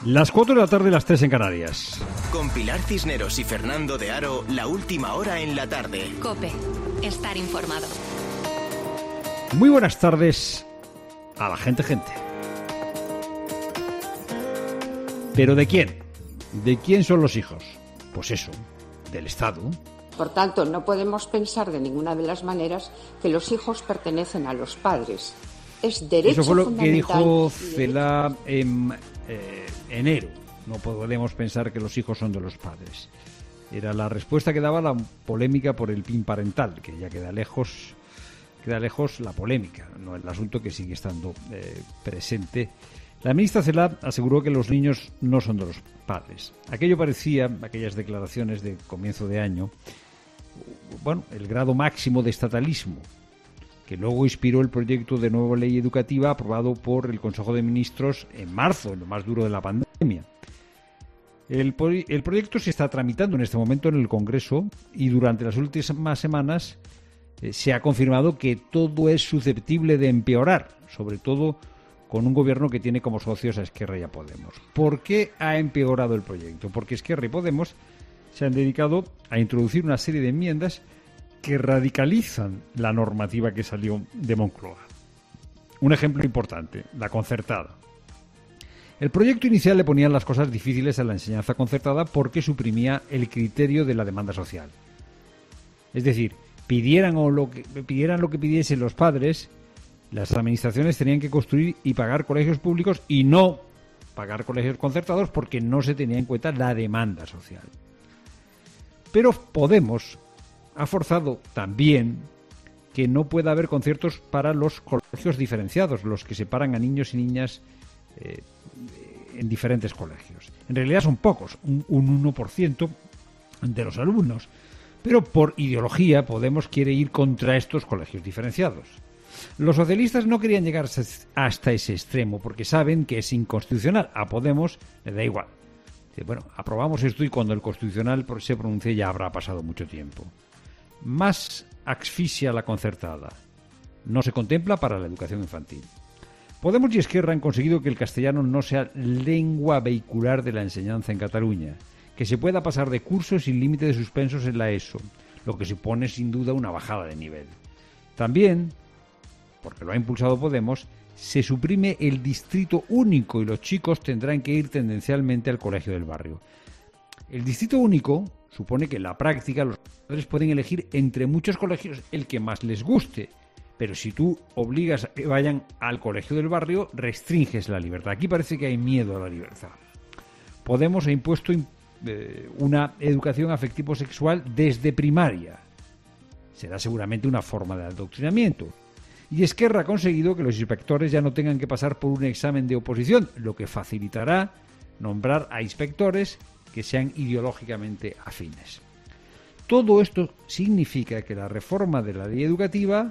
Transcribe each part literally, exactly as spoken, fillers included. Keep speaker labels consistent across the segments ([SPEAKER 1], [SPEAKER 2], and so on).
[SPEAKER 1] Las cuatro de la tarde, las tres en Canarias.
[SPEAKER 2] Con Pilar Cisneros y Fernando de Aro, la última hora en la tarde.
[SPEAKER 3] COPE, estar informado.
[SPEAKER 1] Muy buenas tardes a la gente, gente. ¿Pero de quién? ¿De quién son los hijos? Pues eso, del Estado.
[SPEAKER 4] Por tanto, no podemos pensar de ninguna de las maneras que los hijos pertenecen a los padres. Es derecho
[SPEAKER 1] Eso fue lo que dijo
[SPEAKER 4] fundamental.
[SPEAKER 1] Celaá en eh, enero. No podemos pensar que los hijos son de los padres. Era la respuesta que daba la polémica por el P I N parental, que ya queda lejos, queda lejos la polémica, no el asunto, que sigue estando eh, presente. La ministra Celaá aseguró que los niños no son de los padres. Aquello parecía, aquellas declaraciones de comienzo de año, bueno, el grado máximo de estatalismo, que luego inspiró el proyecto de nueva ley educativa aprobado por el Consejo de Ministros en marzo, en lo más duro de la pandemia. El, el proyecto se está tramitando en este momento en el Congreso y durante las últimas semanas eh, se ha confirmado que todo es susceptible de empeorar, sobre todo con un gobierno que tiene como socios a Esquerra y a Podemos. ¿Por qué ha empeorado el proyecto? Porque Esquerra y Podemos se han dedicado a introducir una serie de enmiendas que radicalizan la normativa que salió de Moncloa. Un ejemplo importante, la concertada. El proyecto inicial le ponía las cosas difíciles a la enseñanza concertada porque suprimía el criterio de la demanda social. Es decir, pidieran, o lo que, pidieran lo que pidiesen los padres, las administraciones tenían que construir y pagar colegios públicos y no pagar colegios concertados porque no se tenía en cuenta la demanda social. Pero Podemos ha forzado también que no pueda haber conciertos para los colegios diferenciados, los que separan a niños y niñas eh, en diferentes colegios. En realidad son pocos, un, un uno por ciento de los alumnos, pero por ideología Podemos quiere ir contra estos colegios diferenciados. Los socialistas no querían llegar hasta ese extremo porque saben que es inconstitucional. A Podemos le da igual. Bueno, aprobamos esto y cuando el Constitucional se pronuncie ya habrá pasado mucho tiempo. Más asfixia la concertada. No se contempla para la educación infantil. Podemos y Esquerra han conseguido que el castellano no sea lengua vehicular de la enseñanza en Cataluña, que se pueda pasar de curso sin límite de suspensos en la ESO, lo que supone sin duda una bajada de nivel. También, porque lo ha impulsado Podemos, se suprime el distrito único y los chicos tendrán que ir tendencialmente al colegio del barrio. El distrito único supone que en la práctica los padres pueden elegir entre muchos colegios el que más les guste, pero si tú obligas a que vayan al colegio del barrio, restringes la libertad. Aquí parece que hay miedo a la libertad. Podemos ha impuesto eh, una educación afectivo-sexual desde primaria. Será seguramente una forma de adoctrinamiento. Y Esquerra ha conseguido que los inspectores ya no tengan que pasar por un examen de oposición, lo que facilitará nombrar a inspectores que sean ideológicamente afines. Todo esto significa que la reforma de la ley educativa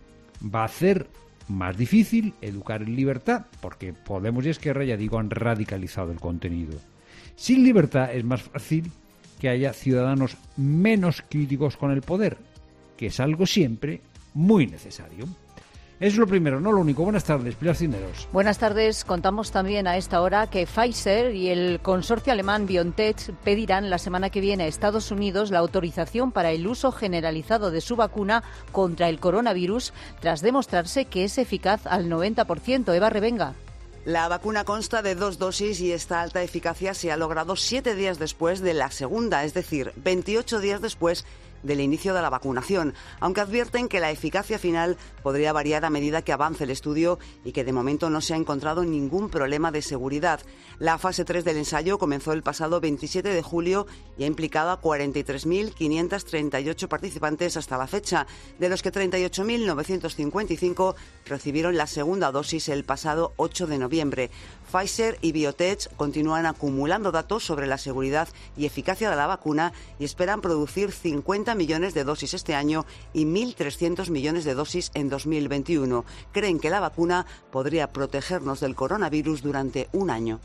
[SPEAKER 1] va a hacer más difícil educar en libertad, porque Podemos y Esquerra, ya digo, han radicalizado el contenido. Sin libertad es más fácil que haya ciudadanos menos críticos con el poder, que es algo siempre muy necesario. Eso es lo primero, no lo único. Buenas tardes, Pilar Cisneros.
[SPEAKER 5] Buenas tardes. Contamos también a esta hora que Pfizer y el consorcio alemán BioNTech pedirán la semana que viene a Estados Unidos la autorización para el uso generalizado de su vacuna contra el coronavirus, tras demostrarse que es eficaz al noventa por ciento. Eva Revenga.
[SPEAKER 6] La vacuna consta de dos dosis y esta alta eficacia se ha logrado siete días después de la segunda, es decir, veintiocho días después del inicio de la vacunación, aunque advierten que la eficacia final podría variar a medida que avance el estudio y que de momento no se ha encontrado ningún problema de seguridad. La fase tres del ensayo comenzó el pasado veintisiete de julio y ha implicado a cuarenta y tres mil quinientos treinta y ocho participantes hasta la fecha, de los que treinta y ocho mil novecientos cincuenta y cinco recibieron la segunda dosis el pasado ocho de noviembre. Pfizer y BioNTech continúan acumulando datos sobre la seguridad y eficacia de la vacuna y esperan producir cincuenta millones de dosis este año y mil trescientos millones de dosis en dos mil veintiuno. Creen que la vacuna podría protegernos del coronavirus durante un año.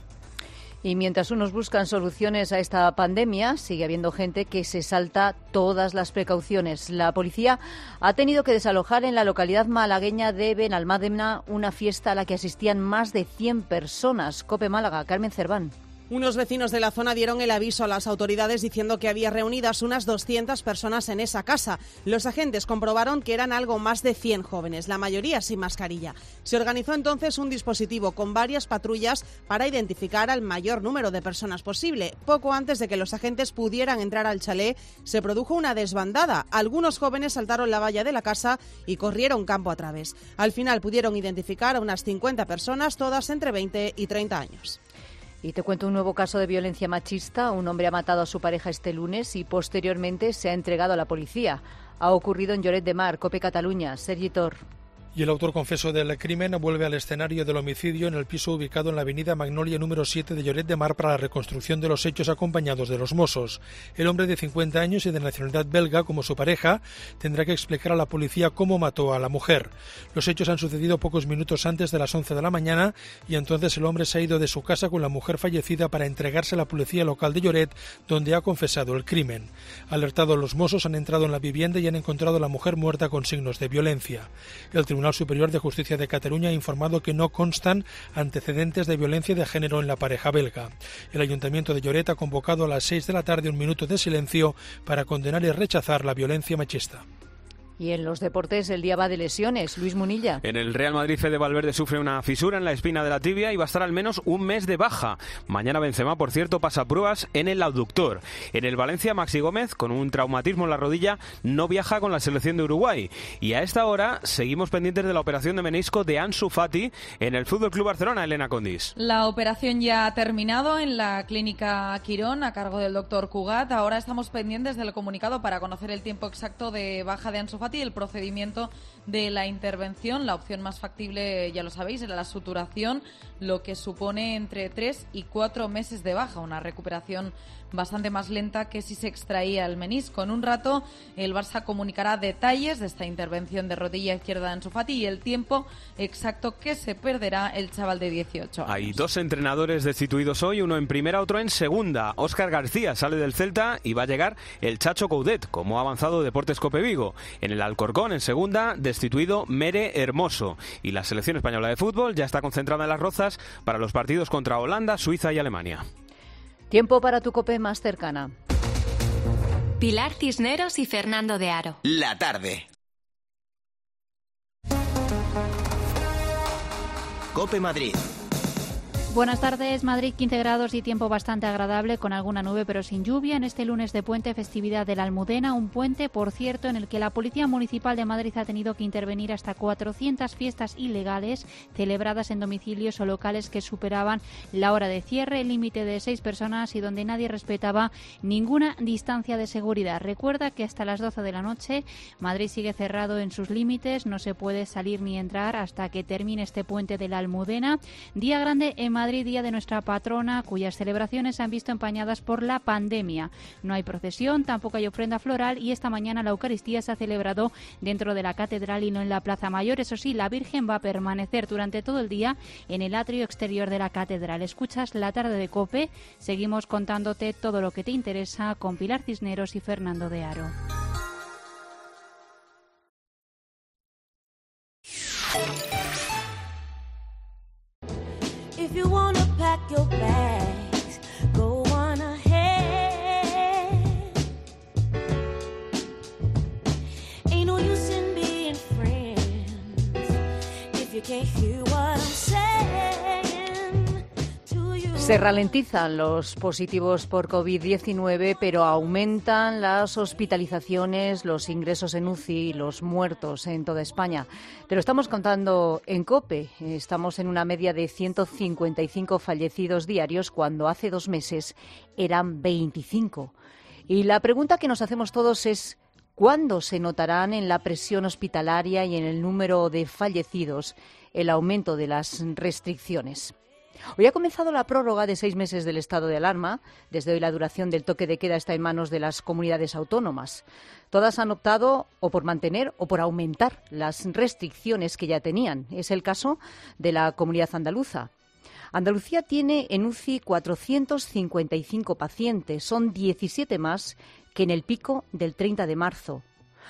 [SPEAKER 5] Y mientras unos buscan soluciones a esta pandemia, sigue habiendo gente que se salta todas las precauciones. La policía ha tenido que desalojar en la localidad malagueña de Benalmádena una fiesta a la que asistían más de cien personas. COPE Málaga, Carmen Cerván.
[SPEAKER 7] Unos vecinos de la zona dieron el aviso a las autoridades diciendo que había reunidas unas doscientas personas en esa casa. Los agentes comprobaron que eran algo más de cien jóvenes, la mayoría sin mascarilla. Se organizó entonces un dispositivo con varias patrullas para identificar al mayor número de personas posible. Poco antes de que los agentes pudieran entrar al chalet, se produjo una desbandada. Algunos jóvenes saltaron la valla de la casa y corrieron campo a través. Al final pudieron identificar a unas cincuenta personas, todas entre veinte y treinta años.
[SPEAKER 5] Y te cuento un nuevo caso de violencia machista. Un hombre ha matado a su pareja este lunes y posteriormente se ha entregado a la policía. Ha ocurrido en Lloret de Mar, COPE Cataluña. Sergi Tor.
[SPEAKER 8] Y el autor confeso del crimen vuelve al escenario del homicidio en el piso ubicado en la avenida Magnolia número siete de Lloret de Mar para la reconstrucción de los hechos acompañados de los Mossos. El hombre de cincuenta años y de nacionalidad belga, como su pareja, tendrá que explicar a la policía cómo mató a la mujer. Los hechos han sucedido pocos minutos antes de las once de la mañana y entonces el hombre se ha ido de su casa con la mujer fallecida para entregarse a la policía local de Lloret, donde ha confesado el crimen. Alertados, los Mossos han entrado en la vivienda y han encontrado a la mujer muerta con signos de violencia. El Tribunal Superior de Justicia de Cataluña ha informado que no constan antecedentes de violencia de género en la pareja belga. El Ayuntamiento de Lloret ha convocado a las seis de la tarde un minuto de silencio para condenar y rechazar la violencia machista.
[SPEAKER 5] Y en los deportes el día va de lesiones. Luis Munilla.
[SPEAKER 9] En el Real Madrid, Fede Valverde sufre una fisura en la espina de la tibia y va a estar al menos un mes de baja. Mañana Benzema, por cierto, pasa pruebas en el abductor. En el Valencia, Maxi Gómez, con un traumatismo en la rodilla, no viaja con la selección de Uruguay. Y a esta hora seguimos pendientes de la operación de menisco de Ansu Fati en el F C Barcelona, Elena Condis.
[SPEAKER 10] La operación ya ha terminado en la clínica Quirón a cargo del doctor Cugat. Ahora estamos pendientes del comunicado para conocer el tiempo exacto de baja de Ansu Fati y el procedimiento de la intervención. La opción más factible, ya lo sabéis, era la suturación, lo que supone entre tres y cuatro meses de baja, una recuperación bastante más lenta que si se extraía el menisco. En un rato el Barça comunicará detalles de esta intervención de rodilla izquierda de Ansu Fati y el tiempo exacto que se perderá el chaval de dieciocho años.
[SPEAKER 9] Hay dos entrenadores destituidos hoy, uno en primera, otro en segunda. Óscar García sale del Celta y va a llegar el Chacho Coudet, como ha avanzado Deportes Cope Vigo. En el Alcorcón, en segunda, destituido Mere Hermoso. Y la selección española de fútbol ya está concentrada en Las Rozas para los partidos contra Holanda, Suiza y Alemania.
[SPEAKER 5] Tiempo para tu COPE más cercana.
[SPEAKER 3] Pilar Cisneros y Fernando de Aro.
[SPEAKER 2] La tarde. COPE Madrid.
[SPEAKER 11] Buenas tardes. Madrid, quince grados y tiempo bastante agradable, con alguna nube pero sin lluvia. En este lunes de puente, festividad de la Almudena, un puente, por cierto, en el que la Policía Municipal de Madrid ha tenido que intervenir hasta cuatrocientas fiestas ilegales celebradas en domicilios o locales que superaban la hora de cierre, el límite de seis personas y donde nadie respetaba ninguna distancia de seguridad. Recuerda que hasta las doce de la noche Madrid sigue cerrado en sus límites, no se puede salir ni entrar hasta que termine este puente de la Almudena. Día grande en Madrid. Madrid, día de nuestra patrona, cuyas celebraciones se han visto empañadas por la pandemia. No hay procesión, tampoco hay ofrenda floral y esta mañana la Eucaristía se ha celebrado dentro de la catedral y no en la Plaza Mayor. Eso sí, la Virgen va a permanecer durante todo el día en el atrio exterior de la catedral. Escuchas La Tarde de COPE. Seguimos contándote todo lo que te interesa con Pilar Cisneros y Fernando de Aro.
[SPEAKER 12] If you wanna pack your bags, go on ahead. Ain't no use in being friends if you can't hear what I'm saying to you.
[SPEAKER 5] Se ralentizan los positivos por COVID diecinueve, pero aumentan las hospitalizaciones, los ingresos en U C I, los muertos en toda España. Te lo estamos contando en COPE. Estamos en una media de ciento cincuenta y cinco fallecidos diarios, cuando hace dos meses eran veinticinco. Y la pregunta que nos hacemos todos es: ¿cuándo se notarán en la presión hospitalaria y en el número de fallecidos el aumento de las restricciones? Hoy ha comenzado la prórroga de seis meses del estado de alarma. Desde hoy la duración del toque de queda está en manos de las comunidades autónomas. Todas han optado o por mantener o por aumentar las restricciones que ya tenían. Es el caso de la comunidad andaluza. Andalucía tiene en U C I cuatrocientos cincuenta y cinco pacientes. Son diecisiete más que en el pico del treinta de marzo.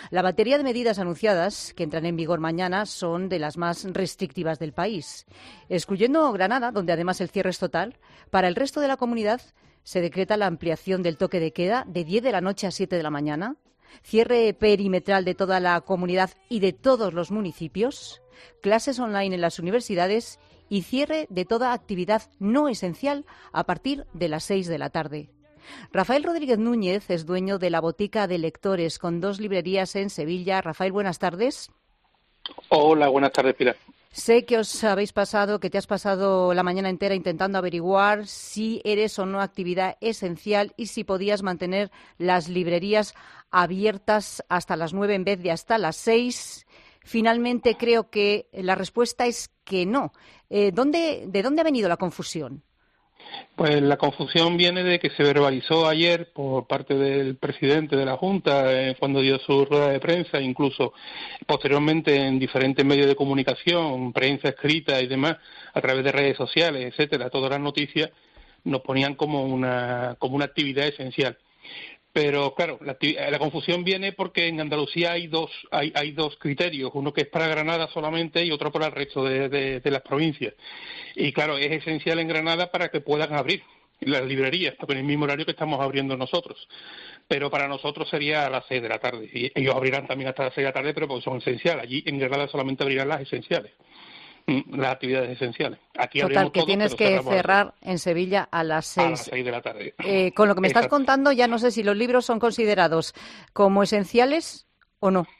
[SPEAKER 5] La batería de medidas anunciadas, que entran en vigor mañana, son de las más restrictivas del país. Excluyendo Granada, donde además el cierre es total, para el resto de la comunidad se decreta la ampliación del toque de queda de diez de la noche a siete de la mañana, cierre perimetral de toda la comunidad y de todos los municipios, clases online en las universidades y cierre de toda actividad no esencial a partir de las seis de la tarde. Rafael Rodríguez Núñez es dueño de la Botica de Lectores, con dos librerías en Sevilla. Rafael, buenas tardes.
[SPEAKER 13] Hola, buenas tardes, Pilar.
[SPEAKER 5] Sé que os habéis pasado, que te has pasado la mañana entera intentando averiguar si eres o no actividad esencial y si podías mantener las librerías abiertas hasta las nueve en vez de hasta las seis. Finalmente creo que la respuesta es que no. Eh, ¿dónde, ¿De dónde ha venido la confusión?
[SPEAKER 13] Pues la confusión viene de que se verbalizó ayer por parte del presidente de la Junta eh, cuando dio su rueda de prensa, incluso posteriormente en diferentes medios de comunicación, prensa escrita y demás, a través de redes sociales, etcétera. Todas las noticias nos ponían como una como una actividad esencial. Pero claro, la, la confusión viene porque en Andalucía hay dos hay, hay dos criterios, uno que es para Granada solamente y otro para el resto de, de, de las provincias. Y claro, es esencial en Granada para que puedan abrir las librerías, en el mismo horario que estamos abriendo nosotros. Pero para nosotros sería a las seis de la tarde. Y ellos abrirán también hasta las seis de la tarde, pero porque son esenciales. Allí en Granada solamente abrirán las esenciales, las actividades esenciales. Aquí
[SPEAKER 5] Total, que
[SPEAKER 13] todo,
[SPEAKER 5] tienes que cerrar en Sevilla a las seis.
[SPEAKER 13] A las seis de la tarde.
[SPEAKER 5] Eh, con lo que me estás
[SPEAKER 13] Exacto.
[SPEAKER 5] contando, ya no sé si los libros son considerados como esenciales o no.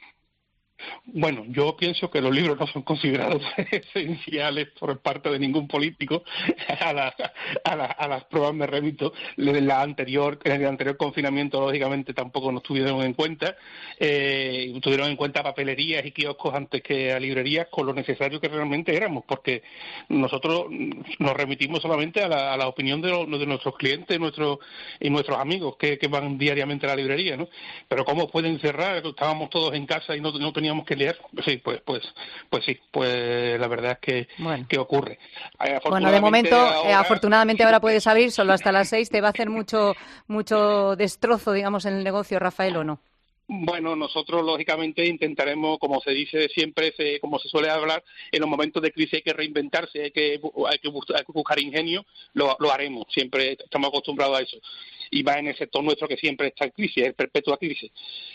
[SPEAKER 13] Bueno, yo pienso que los libros no son considerados esenciales por parte de ningún político. A, la, a, la, a las pruebas me remito. En la anterior, en el anterior confinamiento, lógicamente, tampoco nos tuvieron en cuenta. Eh, tuvieron en cuenta papelerías y kioscos antes que a librerías, con lo necesario que realmente éramos, porque nosotros nos remitimos solamente a la, a la opinión de, lo, de nuestros clientes nuestros, y nuestros amigos que, que van diariamente a la librería, ¿no? Pero ¿cómo pueden cerrar? Estábamos todos en casa y no, no teníamos que leer. Sí, pues pues pues sí, pues la verdad es que,
[SPEAKER 5] bueno.
[SPEAKER 13] que ocurre. Eh,
[SPEAKER 5] Bueno, de momento,
[SPEAKER 13] ahora,
[SPEAKER 5] eh, afortunadamente ahora puedes abrir solo hasta las seis. ¿Te va a hacer mucho mucho destrozo, digamos, en el negocio, Rafael, o no?
[SPEAKER 13] Bueno, nosotros lógicamente intentaremos, como se dice siempre, se, como se suele hablar, en los momentos de crisis hay que reinventarse, hay que hay que buscar, hay que buscar ingenio, lo, lo haremos, siempre estamos acostumbrados a eso. Y va en el sector nuestro que siempre está en crisis, es perpetua crisis.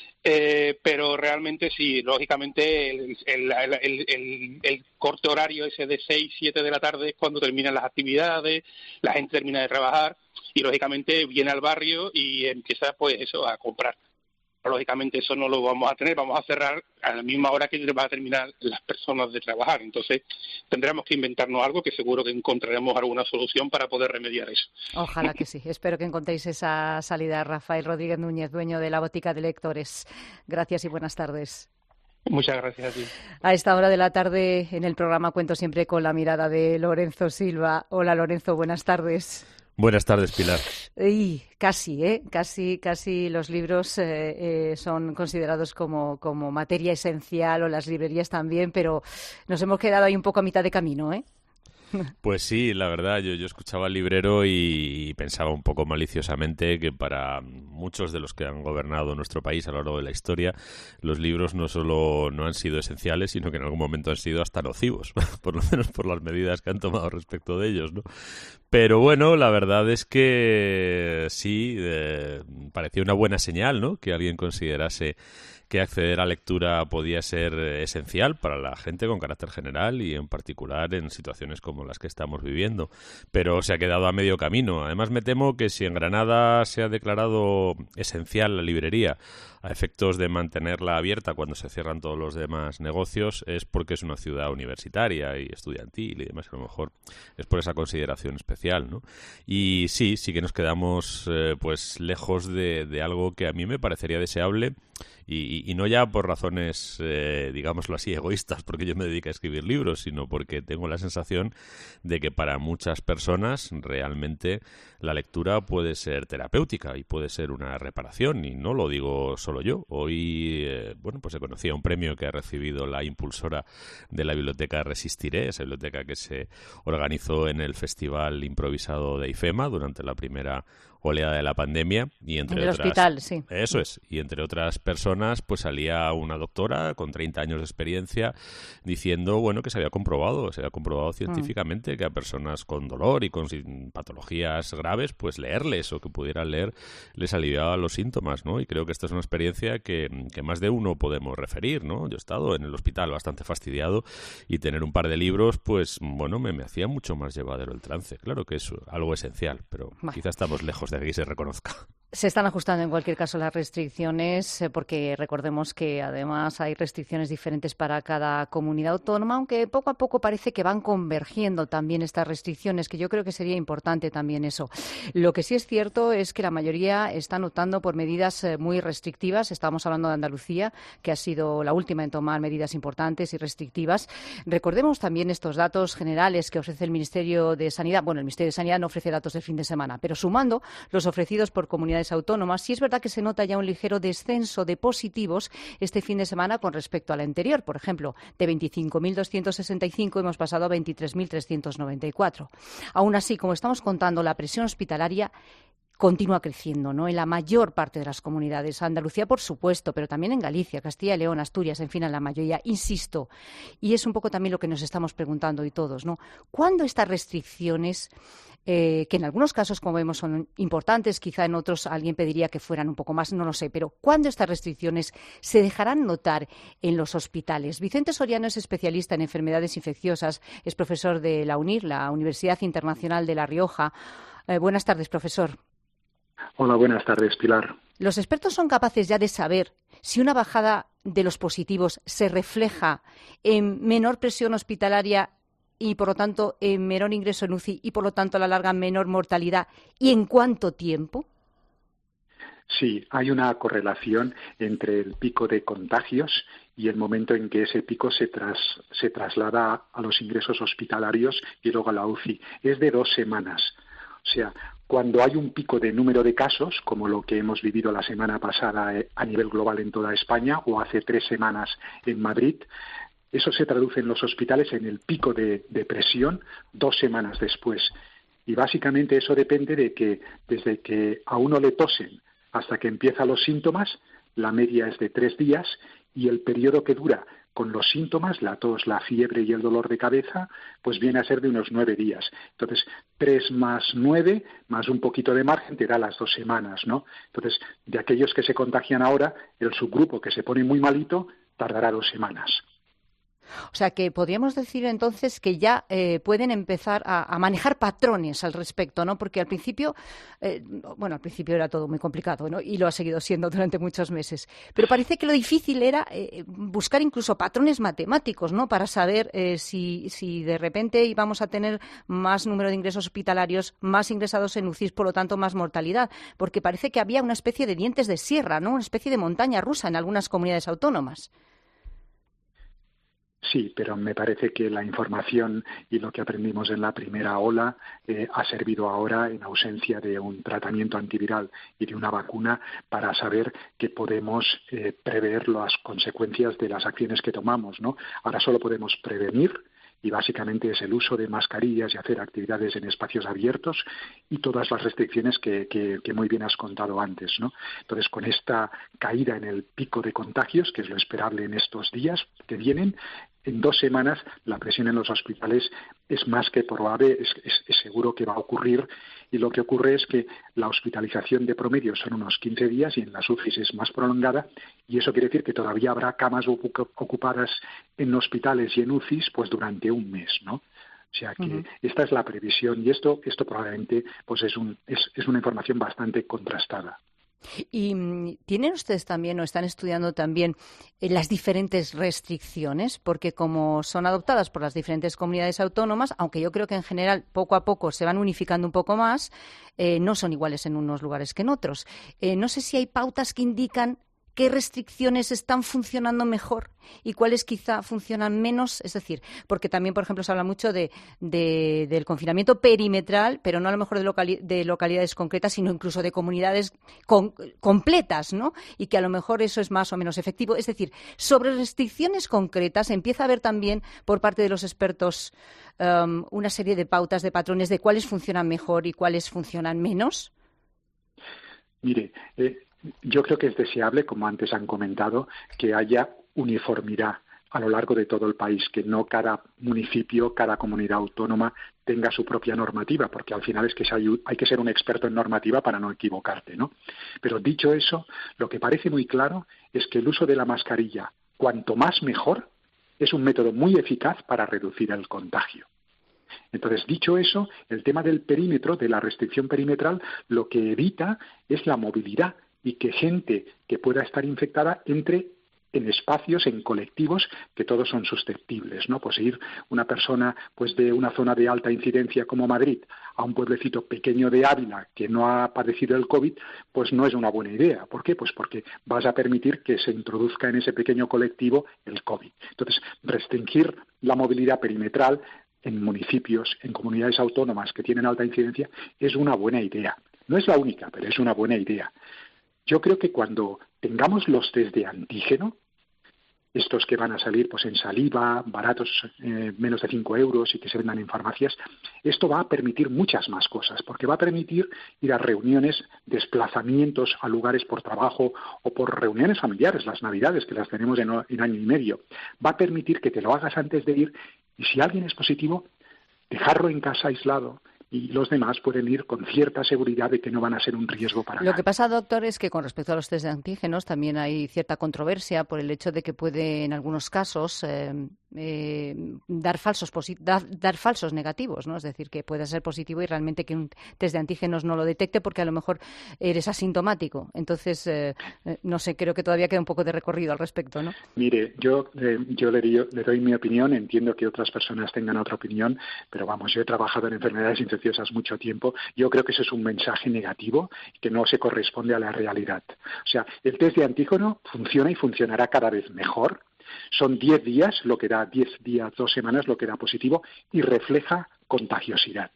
[SPEAKER 13] Eh, pero realmente sí, lógicamente el, el, el, el, el corte horario ese de seis, siete de la tarde es cuando terminan las actividades, la gente termina de trabajar y lógicamente viene al barrio y empieza pues eso a comprar. Lógicamente eso no lo vamos a tener, vamos a cerrar a la misma hora que van a terminar las personas de trabajar. Entonces tendremos que inventarnos algo que seguro que encontraremos alguna solución para poder remediar eso.
[SPEAKER 5] Ojalá que sí. Espero que encontréis esa salida. Rafael Rodríguez Núñez, dueño de la Botica de Lectores. Gracias y buenas tardes.
[SPEAKER 13] Muchas gracias a ti.
[SPEAKER 5] A esta hora de la tarde en el programa cuento siempre con la mirada de Lorenzo Silva. Hola Lorenzo, buenas tardes.
[SPEAKER 14] Buenas tardes, Pilar.
[SPEAKER 5] Y casi, ¿eh? Casi, casi los libros eh, eh, son considerados como, como materia esencial, o las librerías también, pero nos hemos quedado ahí un poco a mitad de camino, ¿eh?
[SPEAKER 14] Pues sí, la verdad, yo, yo escuchaba al librero y pensaba un poco maliciosamente que para muchos de los que han gobernado nuestro país a lo largo de la historia, los libros no solo no han sido esenciales, sino que en algún momento han sido hasta nocivos, por lo menos por las medidas que han tomado respecto de ellos, ¿no? Pero bueno, la verdad es que sí, eh, parecía una buena señal, ¿no?, que alguien considerase que acceder a lectura podía ser esencial para la gente con carácter general y en particular en situaciones como las que estamos viviendo. Pero se ha quedado a medio camino. Además, me temo que si en Granada se ha declarado esencial la librería a efectos de mantenerla abierta cuando se cierran todos los demás negocios, es porque es una ciudad universitaria y estudiantil y demás. A lo mejor es por esa consideración especial, ¿no? Y sí, sí que nos quedamos eh, pues lejos de, de algo que a mí me parecería deseable. Y, y no ya por razones, eh, digámoslo así, egoístas, porque yo me dedico a escribir libros, sino porque tengo la sensación de que para muchas personas realmente la lectura puede ser terapéutica y puede ser una reparación, y no lo digo solo yo. Hoy, eh, bueno, pues se conocía un premio que ha recibido la impulsora de la biblioteca Resistiré, esa biblioteca que se organizó en el Festival Improvisado de IFEMA durante la primera oleada de la pandemia, y entre
[SPEAKER 5] en el
[SPEAKER 14] otras,
[SPEAKER 5] hospital, sí.
[SPEAKER 14] Eso es, y entre otras personas personas, pues salía una doctora con treinta años de experiencia diciendo, bueno, que se había comprobado, se había comprobado científicamente mm. que a personas con dolor y con patologías graves, pues leerles o que pudieran leer les aliviaba los síntomas, ¿no? Y creo que esta es una experiencia que, que más de uno podemos referir, ¿no? Yo he estado en el hospital bastante fastidiado y tener un par de libros, pues, bueno, me, me hacía mucho más llevadero el trance. Claro que es algo esencial, pero bueno, quizá estamos lejos de que se reconozca.
[SPEAKER 5] Se están ajustando en cualquier caso las restricciones, porque recordemos que además hay restricciones diferentes para cada comunidad autónoma, aunque poco a poco parece que van convergiendo también estas restricciones, que yo creo que sería importante también eso. Lo que sí es cierto es que la mayoría están optando por medidas muy restrictivas. Estamos hablando de Andalucía, que ha sido la última en tomar medidas importantes y restrictivas. Recordemos también estos datos generales que ofrece el Ministerio de Sanidad. Bueno, el Ministerio de Sanidad no ofrece datos del fin de semana, pero sumando los ofrecidos por comunidades autónomas, sí es verdad que se nota ya un ligero descenso de positivos este fin de semana con respecto al anterior. Por ejemplo, de veinticinco mil doscientos sesenta y cinco hemos pasado a veintitrés mil trescientos noventa y cuatro. Aún así, como estamos contando, la presión hospitalaria continúa creciendo, ¿no? En la mayor parte de las comunidades. Andalucía, por supuesto, pero también en Galicia, Castilla y León, Asturias, en fin, en la mayoría. Insisto, y es un poco también lo que nos estamos preguntando hoy todos, ¿no? ¿Cuándo estas restricciones, eh, que en algunos casos, como vemos, son importantes, quizá en otros alguien pediría que fueran un poco más, no lo sé, pero ¿cuándo estas restricciones se dejarán notar en los hospitales? Vicente Soriano es especialista en enfermedades infecciosas, es profesor de la UNIR, la Universidad Internacional de La Rioja. Eh, buenas tardes, profesor.
[SPEAKER 15] Hola, buenas tardes, Pilar.
[SPEAKER 5] ¿Los expertos son capaces ya de saber si una bajada de los positivos se refleja en menor presión hospitalaria y, por lo tanto, en menor ingreso en U C I y, por lo tanto, a la larga, menor mortalidad? ¿Y en cuánto tiempo?
[SPEAKER 15] Sí, hay una correlación entre el pico de contagios y el momento en que ese pico se, tras, se traslada a los ingresos hospitalarios y luego a la U C I. Es de dos semanas. O sea, cuando hay un pico de número de casos, como lo que hemos vivido la semana pasada a nivel global en toda España o hace tres semanas en Madrid, eso se traduce en los hospitales en el pico de, de presión dos semanas después. Y básicamente eso depende de que desde que a uno le tosen hasta que empiezan los síntomas, la media es de tres días y el periodo que dura con los síntomas, la tos, la fiebre y el dolor de cabeza, pues viene a ser de unos nueve días. Entonces, tres más nueve, más un poquito de margen, te da las dos semanas, ¿no? Entonces, de aquellos que se contagian ahora, el subgrupo que se pone muy malito tardará dos semanas.
[SPEAKER 5] O sea, que podríamos decir entonces que ya eh, pueden empezar a, a manejar patrones al respecto, ¿no? Porque al principio, eh, bueno, al principio era todo muy complicado, ¿no? Y lo ha seguido siendo durante muchos meses. Pero parece que lo difícil era eh, buscar incluso patrones matemáticos, ¿no? Para saber eh, si, si de repente íbamos a tener más número de ingresos hospitalarios, más ingresados en U C I, por lo tanto más mortalidad. Porque parece que había una especie de dientes de sierra, ¿no? Una especie de montaña rusa en algunas comunidades autónomas.
[SPEAKER 15] Sí, pero me parece que la información y lo que aprendimos en la primera ola eh, ha servido ahora, en ausencia de un tratamiento antiviral y de una vacuna, para saber que podemos eh, prever las consecuencias de las acciones que tomamos, ¿no? Ahora solo podemos prevenir, y básicamente es el uso de mascarillas y hacer actividades en espacios abiertos y todas las restricciones que, que, que muy bien has contado antes, ¿no? Entonces, con esta caída en el pico de contagios, que es lo esperable en estos días que vienen, en dos semanas la presión en los hospitales es más que probable, es, es, es seguro que va a ocurrir, y lo que ocurre es que la hospitalización de promedio son unos quince días y en las U C I es más prolongada, y eso quiere decir que todavía habrá camas ocupadas en hospitales y en U C I pues durante un mes, ¿no? O sea que uh-huh. esta es la previsión, y esto esto probablemente pues es un es, es una información bastante contrastada.
[SPEAKER 5] ¿Y tienen ustedes también o están estudiando también eh, las diferentes restricciones? Porque como son adoptadas por las diferentes comunidades autónomas, aunque yo creo que en general poco a poco se van unificando un poco más, eh, no son iguales en unos lugares que en otros. Eh, no sé si hay pautas que indican qué restricciones están funcionando mejor y cuáles quizá funcionan menos. Es decir, porque también, por ejemplo, se habla mucho de, de, del confinamiento perimetral, pero no a lo mejor de, locali- de localidades concretas, sino incluso de comunidades con, completas, ¿no? Y que a lo mejor eso es más o menos efectivo. Es decir, sobre restricciones concretas empieza a haber también, por parte de los expertos, um, una serie de pautas, de patrones de cuáles funcionan mejor y cuáles funcionan menos.
[SPEAKER 15] Mire, eh, yo creo que es deseable, como antes han comentado, que haya uniformidad a lo largo de todo el país, que no cada municipio, cada comunidad autónoma tenga su propia normativa, porque al final es que hay que ser un experto en normativa para no equivocarte, ¿no? Pero dicho eso, lo que parece muy claro es que el uso de la mascarilla, cuanto más mejor, es un método muy eficaz para reducir el contagio. Entonces, dicho eso, el tema del perímetro, de la restricción perimetral, lo que evita es la movilidad y que gente que pueda estar infectada entre en espacios, en colectivos, que todos son susceptibles, ¿no? Pues ir una persona pues de una zona de alta incidencia como Madrid a un pueblecito pequeño de Ávila que no ha padecido el COVID, pues no es una buena idea. ¿Por qué? Pues porque vas a permitir que se introduzca en ese pequeño colectivo el COVID. Entonces, restringir la movilidad perimetral en municipios, en comunidades autónomas que tienen alta incidencia, es una buena idea. No es la única, pero es una buena idea. Yo creo que cuando tengamos los test de antígeno, estos que van a salir pues en saliva, baratos, eh, menos de cinco euros y que se vendan en farmacias, esto va a permitir muchas más cosas, porque va a permitir ir a reuniones, desplazamientos a lugares por trabajo o por reuniones familiares, las navidades, que las tenemos en, en año y medio. Va a permitir que te lo hagas antes de ir y si alguien es positivo, dejarlo en casa aislado, y los demás pueden ir con cierta seguridad de que no van a ser un riesgo para nadie.
[SPEAKER 5] Lo que pasa, doctor, es que con respecto a los test de antígenos también hay cierta controversia por el hecho de que puede, en algunos casos, eh, eh, dar falsos posi- dar, dar falsos negativos, ¿no? Es decir, que pueda ser positivo y realmente que un test de antígenos no lo detecte porque a lo mejor eres asintomático. Entonces, eh, no sé, creo que todavía queda un poco de recorrido al respecto, ¿no?
[SPEAKER 15] Mire, yo, eh, yo le, di, le doy mi opinión, entiendo que otras personas tengan otra opinión, pero vamos, yo he trabajado en enfermedades infecciosas mucho tiempo. Yo creo que eso es un mensaje negativo que no se corresponde a la realidad. O sea, el test de antígeno funciona y funcionará cada vez mejor. Son diez días, lo que da diez días, dos semanas, lo que da positivo y refleja contagiosidad.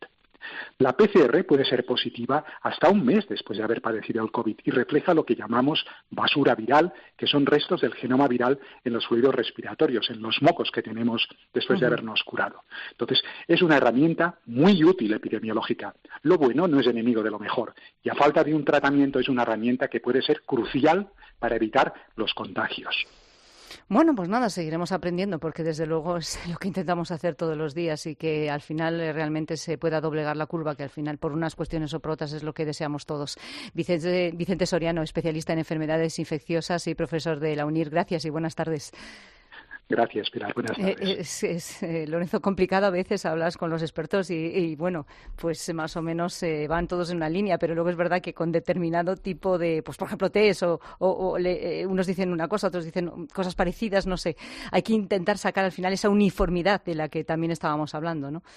[SPEAKER 15] La P C R puede ser positiva hasta un mes después de haber padecido el COVID y refleja lo que llamamos basura viral, que son restos del genoma viral en los fluidos respiratorios, en los mocos que tenemos después de habernos curado. Entonces, es una herramienta muy útil epidemiológica. Lo bueno no es enemigo de lo mejor y a falta de un tratamiento es una herramienta que puede ser crucial para evitar los contagios.
[SPEAKER 5] Bueno, pues nada, seguiremos aprendiendo porque desde luego es lo que intentamos hacer todos los días y que al final realmente se pueda doblegar la curva, que al final por unas cuestiones o por otras es lo que deseamos todos. Vicente, Vicente Soriano, especialista en enfermedades infecciosas y profesor de la UNIR. Gracias y buenas tardes.
[SPEAKER 15] Gracias, Pilar. Buenas tardes.
[SPEAKER 5] Eh, es, es eh, Lorenzo, complicado a veces hablas con los expertos y, y bueno, pues más o menos eh, van todos en una línea, pero luego es verdad que con determinado tipo de, pues por ejemplo, test o, o, o le, eh, unos dicen una cosa, otros dicen cosas parecidas, no sé. Hay que intentar sacar al final esa uniformidad de la que también estábamos hablando, ¿no?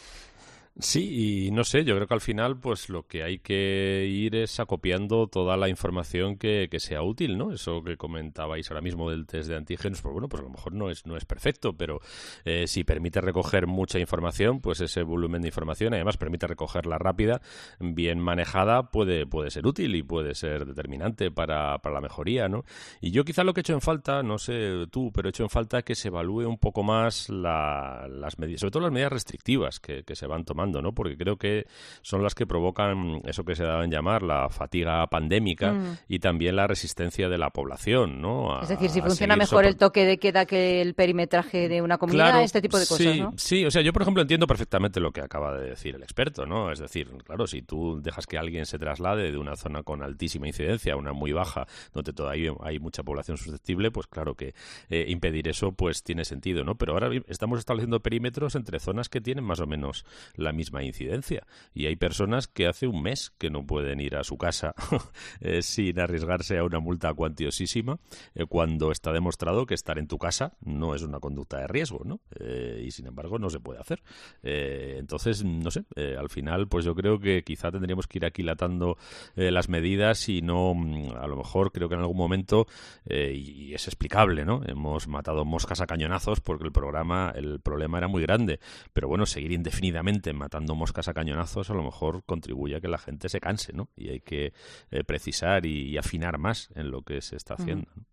[SPEAKER 14] Sí, y no sé, yo creo que al final pues lo que hay que ir es acopiando toda la información que, que sea útil, ¿no? Eso que comentabais ahora mismo del test de antígenos, pues bueno, pues a lo mejor no es no es perfecto, pero eh, si permite recoger mucha información, pues ese volumen de información, además permite recogerla rápida, bien manejada, puede puede ser útil y puede ser determinante para, para la mejoría, ¿no? Y yo quizá lo que he hecho en falta, no sé tú, pero he hecho en falta que se evalúe un poco más la, las medidas, sobre todo las medidas restrictivas que, que se van tomando, ¿no? Porque creo que son las que provocan eso que se daba en llamar la fatiga pandémica mm. y también la resistencia de la población, ¿no? A,
[SPEAKER 5] es decir, si funciona mejor sopor... el toque de queda que el perimetraje de una comunidad,
[SPEAKER 14] claro,
[SPEAKER 5] este tipo de cosas,
[SPEAKER 14] sí,
[SPEAKER 5] ¿no?
[SPEAKER 14] Sí, o sea, yo por ejemplo entiendo perfectamente lo que acaba de decir el experto, ¿no? Es decir, claro, si tú dejas que alguien se traslade de una zona con altísima incidencia a una muy baja, donde todavía hay mucha población susceptible, pues claro que eh, impedir eso pues tiene sentido, ¿no? Pero ahora estamos estableciendo perímetros entre zonas que tienen más o menos la misma incidencia y hay personas que hace un mes que no pueden ir a su casa eh, sin arriesgarse a una multa cuantiosísima eh, cuando está demostrado que estar en tu casa no es una conducta de riesgo, ¿no? Eh, y sin embargo no se puede hacer. Eh, entonces, no sé, eh, al final pues yo creo que quizá tendríamos que ir aquilatando eh, las medidas y no, a lo mejor creo que en algún momento, eh, y es explicable, ¿no? Hemos matado moscas a cañonazos porque el programa, el problema era muy grande, pero bueno, seguir indefinidamente matando moscas a cañonazos a lo mejor contribuye a que la gente se canse, ¿no? Y hay que eh, precisar y, y afinar más en lo que se está haciendo, ¿no?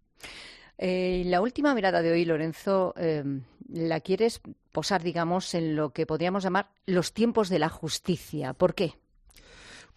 [SPEAKER 5] Eh, la última mirada de hoy, Lorenzo, eh, la quieres posar, digamos, en lo que podríamos llamar los tiempos de la justicia. ¿Por qué?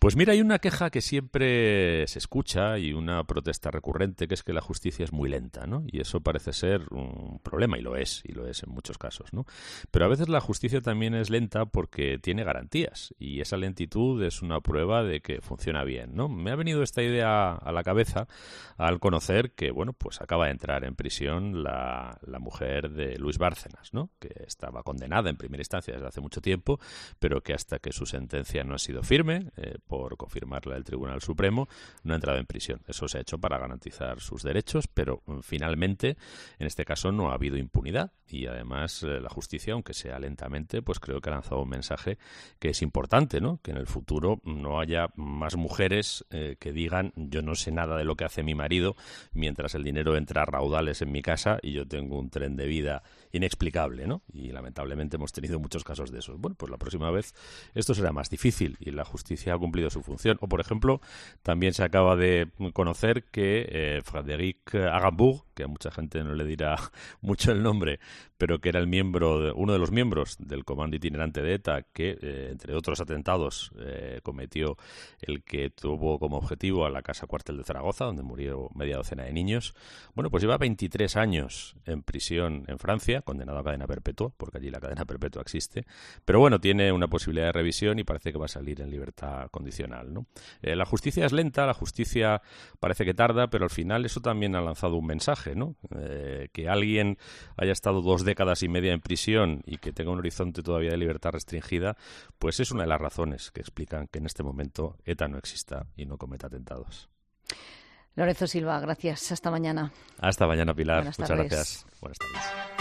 [SPEAKER 14] Pues mira, hay una queja que siempre se escucha y una protesta recurrente, que es que la justicia es muy lenta, ¿no? Y eso parece ser un problema, y lo es, y lo es en muchos casos, ¿no? Pero a veces la justicia también es lenta porque tiene garantías, y esa lentitud es una prueba de que funciona bien, ¿no? Me ha venido esta idea a la cabeza al conocer que, bueno, pues acaba de entrar en prisión la, la mujer de Luis Bárcenas, ¿no? Que estaba condenada en primera instancia desde hace mucho tiempo, pero que hasta que su sentencia no ha sido firme, eh, por confirmarla el Tribunal Supremo, no ha entrado en prisión. Eso se ha hecho para garantizar sus derechos, pero finalmente, en este caso, no ha habido impunidad y además eh, la justicia, aunque sea lentamente, pues creo que ha lanzado un mensaje que es importante, ¿no? Que en el futuro no haya más mujeres eh, que digan yo no sé nada de lo que hace mi marido mientras el dinero entra a raudales en mi casa y yo tengo un tren de vida inexplicable, ¿no? Y lamentablemente hemos tenido muchos casos de esos. Bueno, pues la próxima vez esto será más difícil y la justicia ha cumplido su función. O, por ejemplo, también se acaba de conocer que eh, Frédéric Aramburu, que a mucha gente no le dirá mucho el nombre, pero que era el miembro de, uno de los miembros del comando itinerante de ETA, que, eh, entre otros atentados, eh, cometió el que tuvo como objetivo a la casa cuartel de Zaragoza, donde murió media docena de niños. Bueno, pues lleva veintitrés años en prisión en Francia, condenado a cadena perpetua, porque allí la cadena perpetua existe, pero bueno, tiene una posibilidad de revisión y parece que va a salir en libertad condicional, ¿no? Eh, la justicia es lenta, la justicia parece que tarda, pero al final eso también ha lanzado un mensaje, ¿no? Eh, que alguien haya estado dos décadas y media en prisión y que tenga un horizonte todavía de libertad restringida, pues es una de las razones que explican que en este momento ETA no exista y no cometa atentados.
[SPEAKER 5] Lorenzo Silva, gracias. Hasta mañana.
[SPEAKER 14] Hasta mañana, Pilar.
[SPEAKER 5] Buenas
[SPEAKER 14] Muchas
[SPEAKER 5] tardes.
[SPEAKER 14] gracias. Buenas tardes.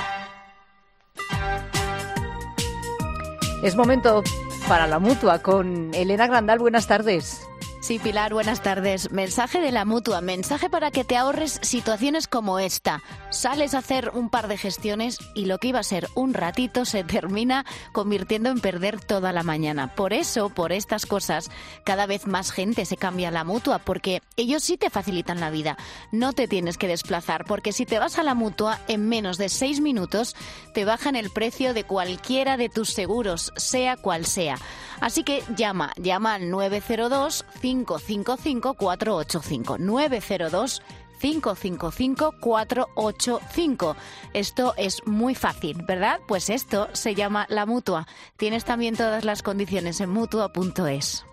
[SPEAKER 5] Es momento para la Mutua con Elena Grandal. Buenas tardes.
[SPEAKER 16] Sí, Pilar, buenas tardes. Mensaje de la Mutua, mensaje para que te ahorres situaciones como esta. Sales a hacer un par de gestiones y lo que iba a ser un ratito se termina convirtiendo en perder toda la mañana. Por eso, por estas cosas, cada vez más gente se cambia a la Mutua, porque ellos sí te facilitan la vida. No te tienes que desplazar, porque si te vas a la Mutua, en menos de seis minutos te bajan el precio de cualquiera de tus seguros, sea cual sea. Así que llama, llama al nueve cero dos, cinco cinco cinco, cuatro ocho cinco, nueve cero dos, cinco cinco cinco, cuatro ocho cinco. Esto es muy fácil, ¿verdad? Pues esto se llama la Mutua. Tienes también todas las condiciones en mutua punto es.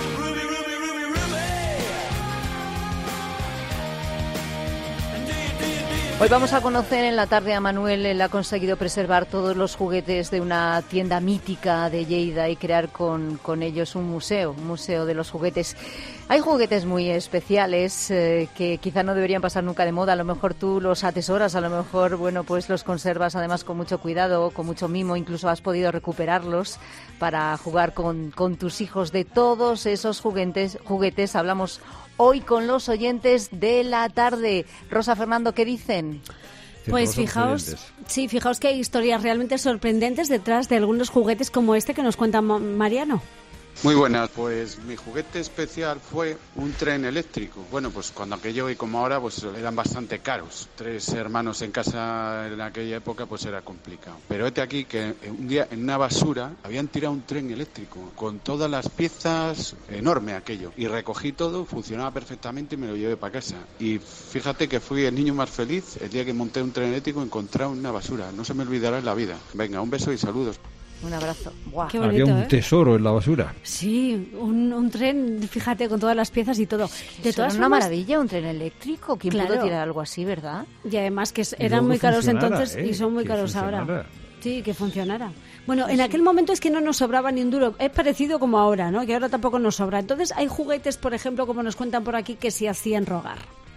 [SPEAKER 5] Hoy vamos a conocer en la tarde a Manuel. Él ha conseguido preservar todos los juguetes de una tienda mítica de Lleida y crear con, con ellos un museo, un museo de los juguetes. Hay juguetes muy especiales eh, que quizá no deberían pasar nunca de moda. A lo mejor tú los atesoras, a lo mejor, bueno, pues los conservas además con mucho cuidado, con mucho mimo. Incluso has podido recuperarlos para jugar con, con tus hijos. De todos esos juguetes, juguetes hablamos hoy con los oyentes de la tarde. Rosa, Fernando, ¿qué dicen?
[SPEAKER 17] Pues fijaos, sí, fijaos que hay historias realmente sorprendentes detrás de algunos juguetes como este que nos cuenta Mariano.
[SPEAKER 18] Muy buenas, pues mi juguete especial fue un tren eléctrico. Bueno, pues cuando aquello y como ahora pues eran bastante caros. Tres hermanos en casa en aquella época pues era complicado. Pero este aquí que un día en una basura habían tirado un tren eléctrico con todas las piezas, enorme aquello. Y recogí todo, funcionaba perfectamente y me lo llevé para casa. Y fíjate que fui el niño más feliz el día que monté un tren eléctrico encontrado en una basura. No se me olvidará en la vida. Venga, un beso y saludos.
[SPEAKER 5] Un abrazo. ¡Buah!
[SPEAKER 17] Qué bonito,
[SPEAKER 1] Había un
[SPEAKER 17] ¿eh?
[SPEAKER 1] tesoro en la basura.
[SPEAKER 17] Sí, un, un tren, fíjate, con todas las piezas y todo. De todas
[SPEAKER 5] una
[SPEAKER 17] formas,
[SPEAKER 5] maravilla, un tren eléctrico. ¿Quién
[SPEAKER 17] Claro.
[SPEAKER 5] pudo tirar algo así, verdad?
[SPEAKER 17] Y además que
[SPEAKER 5] Y
[SPEAKER 17] eran
[SPEAKER 5] luego
[SPEAKER 17] muy caros
[SPEAKER 5] funcionara,
[SPEAKER 17] entonces
[SPEAKER 5] ¿eh?
[SPEAKER 17] y son muy
[SPEAKER 5] Que
[SPEAKER 17] caros ahora.
[SPEAKER 5] funcionara.
[SPEAKER 17] Sí, que funcionara. Bueno, en aquel momento es que no nos sobraba ni un duro. Es parecido como ahora, ¿no? Que ahora tampoco nos sobra. Entonces hay juguetes, por ejemplo, como nos cuentan por aquí, que se hacían rogar.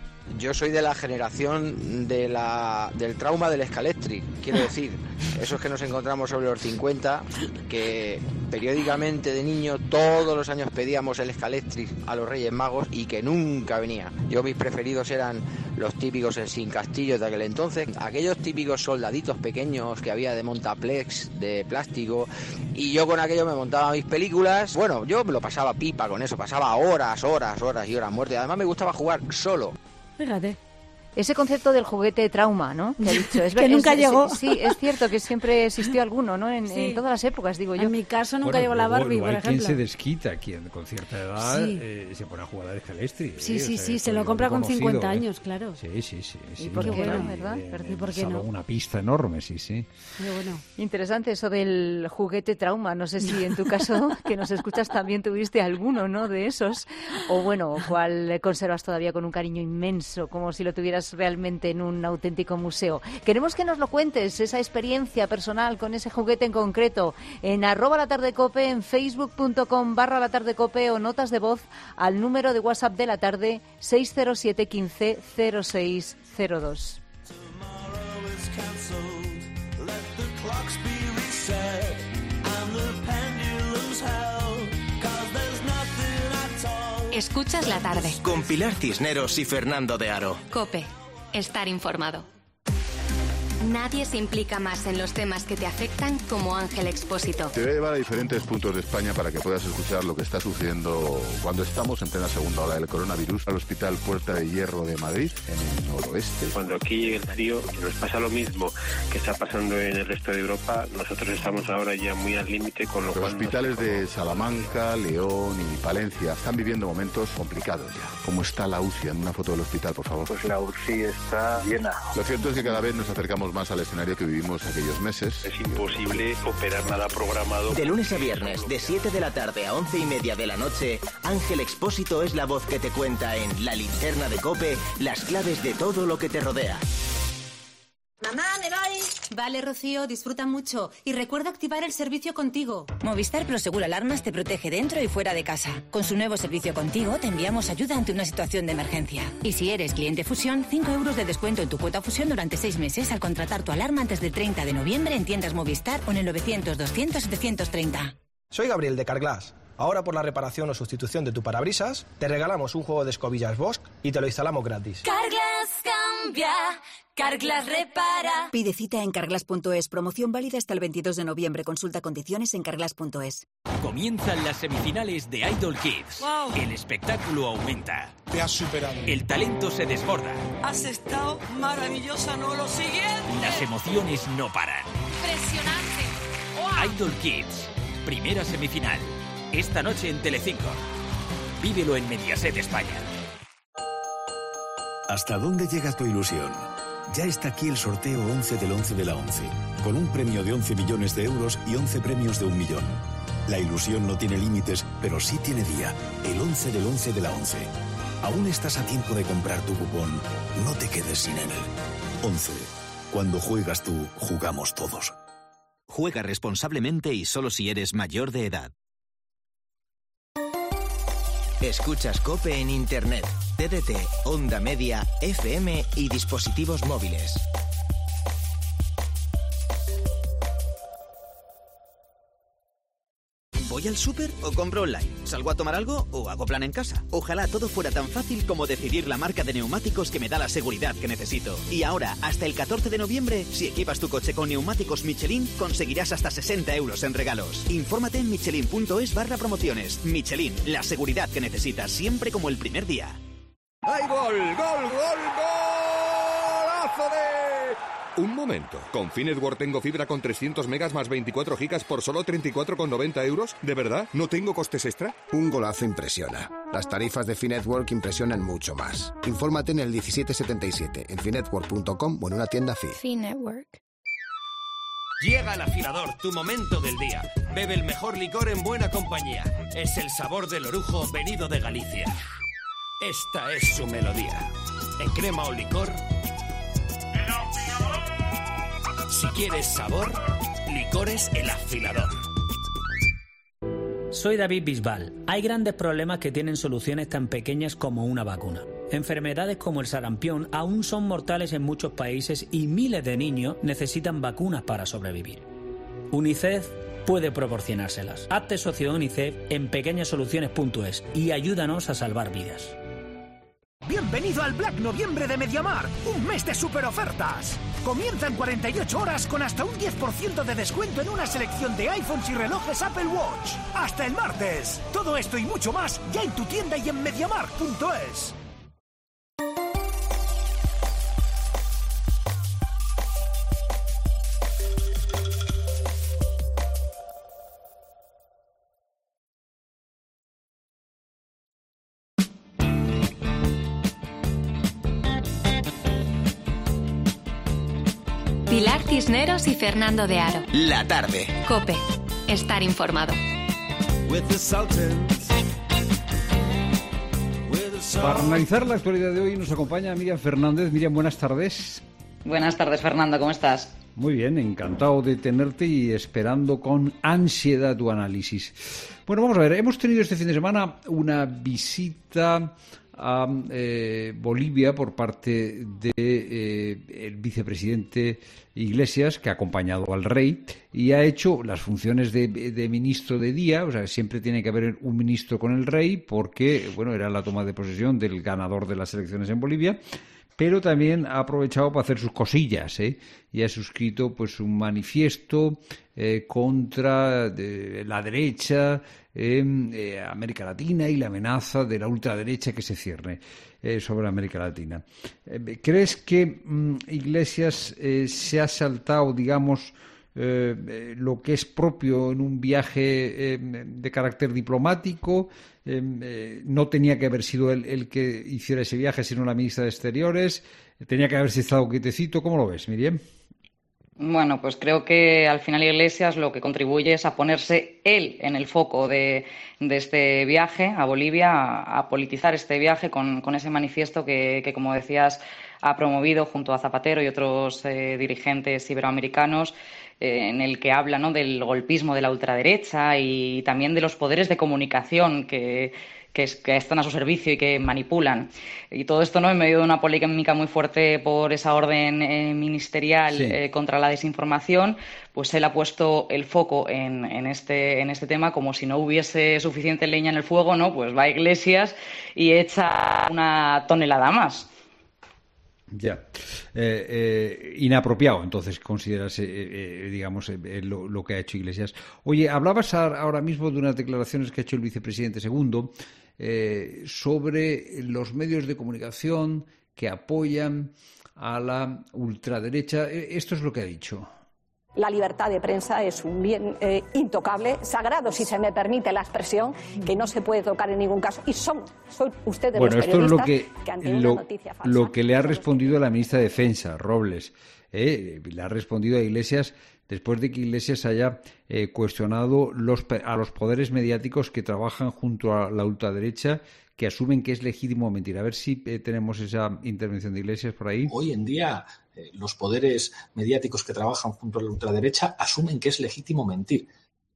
[SPEAKER 19] Yo soy de la generación de la, del trauma del Scalextric, quiero decir, esos que nos encontramos sobre los cincuenta, que periódicamente de niño todos los años pedíamos el Scalextric a los Reyes Magos y que nunca venía. Yo mis preferidos eran los típicos en Sin Castillo de aquel entonces, aquellos típicos soldaditos pequeños que había de Montaplex, de plástico, y yo con aquello me montaba mis películas. Bueno, yo me lo pasaba pipa con eso, pasaba horas, horas, horas y horas muertas. Además me gustaba jugar solo.
[SPEAKER 17] Fíjate.
[SPEAKER 5] Ese concepto del juguete trauma, ¿no? Que ha dicho. Es,
[SPEAKER 17] que
[SPEAKER 5] es,
[SPEAKER 17] nunca
[SPEAKER 5] es,
[SPEAKER 17] llegó.
[SPEAKER 5] Sí, es cierto que siempre existió alguno, ¿no? En, sí. en todas las épocas, digo yo.
[SPEAKER 17] En mi caso nunca
[SPEAKER 1] bueno,
[SPEAKER 17] llegó la Barbie,
[SPEAKER 1] luego,
[SPEAKER 17] por
[SPEAKER 1] hay
[SPEAKER 17] ejemplo.
[SPEAKER 1] quien se desquita, quien con cierta edad
[SPEAKER 17] Sí.
[SPEAKER 1] eh, se pone a jugar al Escalestri.
[SPEAKER 17] Sí,
[SPEAKER 1] eh,
[SPEAKER 17] sí,
[SPEAKER 1] o sea,
[SPEAKER 17] sí, se lo
[SPEAKER 1] yo
[SPEAKER 17] compra con
[SPEAKER 1] conocido,
[SPEAKER 17] cincuenta
[SPEAKER 1] eh.
[SPEAKER 17] años, claro.
[SPEAKER 1] Sí, sí, sí. sí
[SPEAKER 5] ¿Y por qué no,
[SPEAKER 1] y,
[SPEAKER 5] verdad?
[SPEAKER 1] eh,
[SPEAKER 17] ¿Y por qué
[SPEAKER 1] salva
[SPEAKER 17] no?
[SPEAKER 1] una pista enorme, sí, sí.
[SPEAKER 17] Pero bueno.
[SPEAKER 5] Interesante eso del juguete trauma. No sé si en tu caso, que nos escuchas, también tuviste alguno, ¿no? De esos. O bueno, cuál conservas todavía con un cariño inmenso, como si lo tuvieras realmente en un auténtico museo. Queremos que nos lo cuentes, esa experiencia personal con ese juguete en concreto, en arroba la tarde cope, en facebook.com barra la tarde cope o notas de voz al número de WhatsApp de la tarde seis cero siete quince cero seis cero dos.
[SPEAKER 3] Escuchas la tarde.
[SPEAKER 2] Con Pilar Cisneros y Fernando de Aro.
[SPEAKER 3] COPE. Estar informado. Nadie se implica más en los temas que te afectan como Ángel Expósito.
[SPEAKER 20] Te voy a llevar a diferentes puntos de España para que puedas escuchar lo que está sucediendo cuando estamos en plena segunda ola del coronavirus al Hospital Puerta de Hierro de Madrid, en el noroeste.
[SPEAKER 21] Cuando aquí llegue el frío, nos pasa lo mismo que está pasando en el resto de Europa. Nosotros estamos ahora ya muy al límite, con lo
[SPEAKER 20] Los
[SPEAKER 21] cual...
[SPEAKER 20] hospitales de Salamanca, León y Palencia están viviendo momentos complicados ya. ¿Cómo está la U C I? En una foto del hospital, por favor.
[SPEAKER 21] Pues la U C I está llena.
[SPEAKER 20] Lo cierto es que cada vez nos acercamos más al escenario que vivimos aquellos meses.
[SPEAKER 21] Es imposible operar nada programado.
[SPEAKER 2] De lunes a viernes, de siete de la tarde a once y media de la noche, Ángel Expósito es la voz que te cuenta en La Linterna de COPE las claves de todo lo que te rodea.
[SPEAKER 22] Mamá, me voy. Vale, Rocío, disfruta mucho. Y recuerda activar el servicio Contigo.
[SPEAKER 23] Movistar Prosegur Alarmas te protege dentro y fuera de casa. Con su nuevo servicio Contigo te enviamos ayuda ante una situación de emergencia. Y si eres cliente Fusión, cinco euros de descuento en tu cuota Fusión durante seis meses al contratar tu alarma antes del treinta de noviembre en tiendas Movistar o en el novecientos doscientos setecientos treinta.
[SPEAKER 24] Soy Gabriel de Carglass. Ahora por la reparación o sustitución de tu parabrisas, te regalamos un juego de escobillas Bosch y te lo instalamos gratis.
[SPEAKER 22] Carglass cambia, Carglass repara.
[SPEAKER 25] Pide cita en carglass punto es. Promoción válida hasta el veintidós de noviembre. Consulta condiciones en carglass punto es.
[SPEAKER 26] Comienzan las semifinales de Idol Kids.
[SPEAKER 22] Wow.
[SPEAKER 26] El espectáculo aumenta.
[SPEAKER 24] Te has superado.
[SPEAKER 26] El talento se desborda.
[SPEAKER 22] Has estado maravillosa, ¿no? Lo siguiente.
[SPEAKER 26] Las emociones no paran.
[SPEAKER 22] Impresionante. Wow.
[SPEAKER 26] Idol Kids. Primera semifinal. Esta noche en Telecinco. Vívelo en Mediaset España.
[SPEAKER 27] ¿Hasta dónde llega tu ilusión? Ya está aquí el sorteo once del once de la once, con un premio de once millones de euros y once premios de un millón. La ilusión no tiene límites, pero sí tiene día, el once del once de la once. Aún estás a tiempo de comprar tu cupón, no te quedes sin él. once. Cuando juegas tú, jugamos todos.
[SPEAKER 28] Juega responsablemente y solo si eres mayor de edad.
[SPEAKER 2] Escuchas COPE en Internet, T D T, Onda Media, F M y dispositivos móviles.
[SPEAKER 28] ¿Voy al súper o compro online? ¿Salgo a tomar algo o hago plan en casa? Ojalá todo fuera tan fácil como decidir la marca de neumáticos que me da la seguridad que necesito. Y ahora, hasta el catorce de noviembre, si equipas tu coche con neumáticos Michelin, conseguirás hasta sesenta euros en regalos. Infórmate en michelin punto es barra promociones. Michelin, la seguridad que necesitas siempre como el primer día.
[SPEAKER 29] ¡Hay gol! ¡Gol, gol, golazo de... Un momento, ¿con Finetwork tengo fibra con trescientos megas más veinticuatro gigas por solo treinta y cuatro con noventa euros? ¿De verdad? ¿No tengo costes extra?
[SPEAKER 30] Un golazo impresiona. Las tarifas de Finetwork impresionan mucho más. Infórmate en el diecisiete setenta y siete, en finetwork punto com o en una tienda Fi.
[SPEAKER 22] Finetwork.
[SPEAKER 31] Llega el afilador, tu momento del día. Bebe el mejor licor en buena compañía. Es el sabor del orujo venido de Galicia. Esta es su melodía. En crema o licor... Si quieres sabor, Licores El Afilador.
[SPEAKER 32] Soy David Bisbal. Hay grandes problemas que tienen soluciones tan pequeñas como una vacuna. Enfermedades como el sarampión aún son mortales en muchos países y miles de niños necesitan vacunas para sobrevivir. UNICEF puede proporcionárselas. Hazte socio de UNICEF en pequeñas soluciones punto es y ayúdanos a salvar vidas.
[SPEAKER 33] Bienvenido al Black Noviembre de MediaMarkt, un mes de super ofertas. Comienza en cuarenta y ocho horas con hasta un diez por ciento de descuento en una selección de iPhones y relojes Apple Watch. Hasta el martes. Todo esto y mucho más ya en tu tienda y en mediamarkt punto es.
[SPEAKER 3] Pilar Cisneros y Fernando de Aro.
[SPEAKER 2] La tarde.
[SPEAKER 3] COPE. Estar informado.
[SPEAKER 1] Para analizar la actualidad de hoy nos acompaña Miriam Fernández. Miriam, buenas tardes.
[SPEAKER 4] Buenas tardes, Fernando, ¿cómo estás?
[SPEAKER 1] Muy bien, encantado de tenerte y esperando con ansiedad tu análisis. Bueno, vamos a ver, hemos tenido este fin de semana una visita a eh, Bolivia por parte de eh, el vicepresidente Iglesias, que ha acompañado al rey y ha hecho las funciones de, de ministro de día. O sea, siempre tiene que haber un ministro con el rey porque, bueno, era la toma de posesión del ganador de las elecciones en Bolivia, pero también ha aprovechado para hacer sus cosillas, ¿eh? Y ha suscrito pues un manifiesto eh, contra de la derecha en eh, América Latina y la amenaza de la ultraderecha que se cierne eh, sobre América Latina. Eh, ¿Crees que mm, Iglesias eh, se ha saltado, digamos, eh, eh, lo que es propio en un viaje eh, de carácter diplomático? Eh, eh, no tenía que haber sido él el que hiciera ese viaje, sino la ministra de Exteriores. Tenía que haberse estado quietecito. ¿Cómo lo ves, Miriam?
[SPEAKER 4] Bueno, pues creo que al final Iglesias lo que contribuye es a ponerse él en el foco de, de este viaje a Bolivia, a, a politizar este viaje con, con ese manifiesto que, que, como decías, ha promovido junto a Zapatero y otros eh, dirigentes iberoamericanos, eh, en el que habla, ¿no?, del golpismo de la ultraderecha y también de los poderes de comunicación que Que, es, que están a su servicio y que manipulan. Y todo esto, ¿no?, en medio de una polémica muy fuerte por esa orden eh, ministerial sí. eh, contra la desinformación, pues él ha puesto el foco en, en, este, en este tema, como si no hubiese suficiente leña en el fuego, ¿no? Pues va a Iglesias y echa una tonelada más.
[SPEAKER 1] Ya. Eh, eh, inapropiado, entonces, consideras, eh, eh, digamos, eh, lo, lo que ha hecho Iglesias. Oye, hablabas ahora mismo de unas declaraciones que ha hecho el vicepresidente segundo eh, sobre los medios de comunicación que apoyan a la ultraderecha. Esto es lo que ha dicho.
[SPEAKER 6] La libertad de prensa es un bien eh, intocable, sagrado, si se me permite la expresión, que no se puede tocar en ningún caso. Y son, son ustedes
[SPEAKER 1] bueno,
[SPEAKER 6] los
[SPEAKER 1] periodistas
[SPEAKER 6] esto es lo que, que ante
[SPEAKER 1] lo,
[SPEAKER 6] una noticia falsa...
[SPEAKER 1] Lo que le ha respondido a la ministra de Defensa, Robles, eh, le ha respondido a Iglesias después de que Iglesias haya eh, cuestionado los, a los poderes mediáticos que trabajan junto a la ultraderecha, que asumen que es legítimo mentir. A ver si eh, tenemos esa intervención de Iglesias por ahí.
[SPEAKER 7] Hoy en día eh, los poderes mediáticos que trabajan junto a la ultraderecha asumen que es legítimo mentir.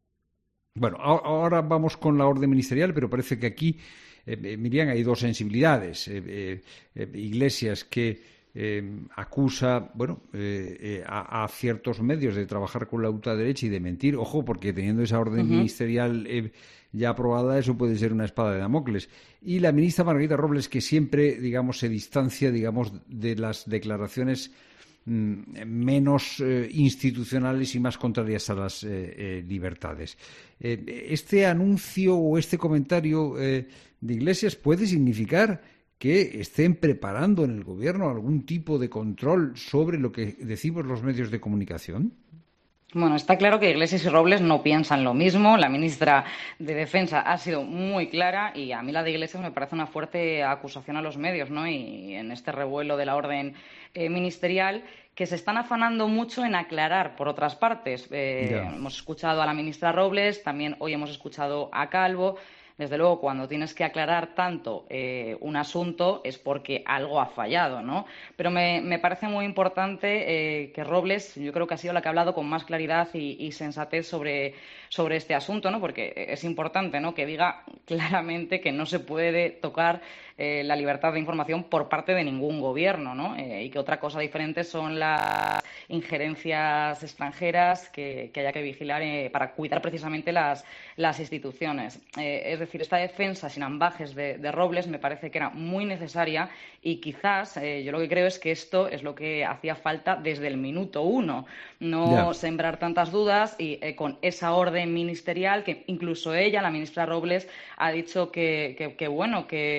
[SPEAKER 1] Bueno, ahora vamos con la orden ministerial, pero parece que aquí, eh, Miriam, hay dos sensibilidades. Eh, eh, Iglesias que eh, acusa, bueno, eh, eh, a, a ciertos medios de trabajar con la ultraderecha y de mentir. Ojo, porque teniendo esa orden uh-huh. ministerial eh, ya aprobada, eso puede ser una espada de Damocles. Y la ministra Margarita Robles, que siempre, digamos, se distancia, digamos, de las declaraciones mmm, menos eh, institucionales y más contrarias a las eh, eh, libertades. Eh, este anuncio o este comentario eh, de Iglesias puede significar que estén preparando en el gobierno algún tipo de control sobre lo que decimos los medios de comunicación.
[SPEAKER 4] Bueno, está claro que Iglesias y Robles no piensan lo mismo. La ministra de Defensa ha sido muy clara y a mí la de Iglesias me parece una fuerte acusación a los medios, ¿no? Y en este revuelo de la orden eh, ministerial, que se están afanando mucho en aclarar por otras partes. Eh, yeah. Hemos escuchado a la ministra Robles, también hoy hemos escuchado a Calvo. Desde luego, cuando tienes que aclarar tanto eh, un asunto es porque algo ha fallado, ¿no? Pero me, me parece muy importante eh, que Robles, yo creo que ha sido la que ha hablado con más claridad y, y sensatez sobre, sobre este asunto, ¿no? Porque es importante, ¿no?, que diga claramente que no se puede tocar eh, la libertad de información por parte de ningún gobierno, ¿no? Eh, y que otra cosa diferente son las injerencias extranjeras que, que haya que vigilar eh, para cuidar precisamente las, las instituciones. Eh, es decir, esta defensa sin ambajes de, de Robles me parece que era muy necesaria y quizás eh, yo lo que creo es que esto es lo que hacía falta desde el minuto uno, no yeah. sembrar tantas dudas y eh, con esa orden ministerial que incluso ella, la ministra Robles, ha dicho que, que, que bueno, que, que a lo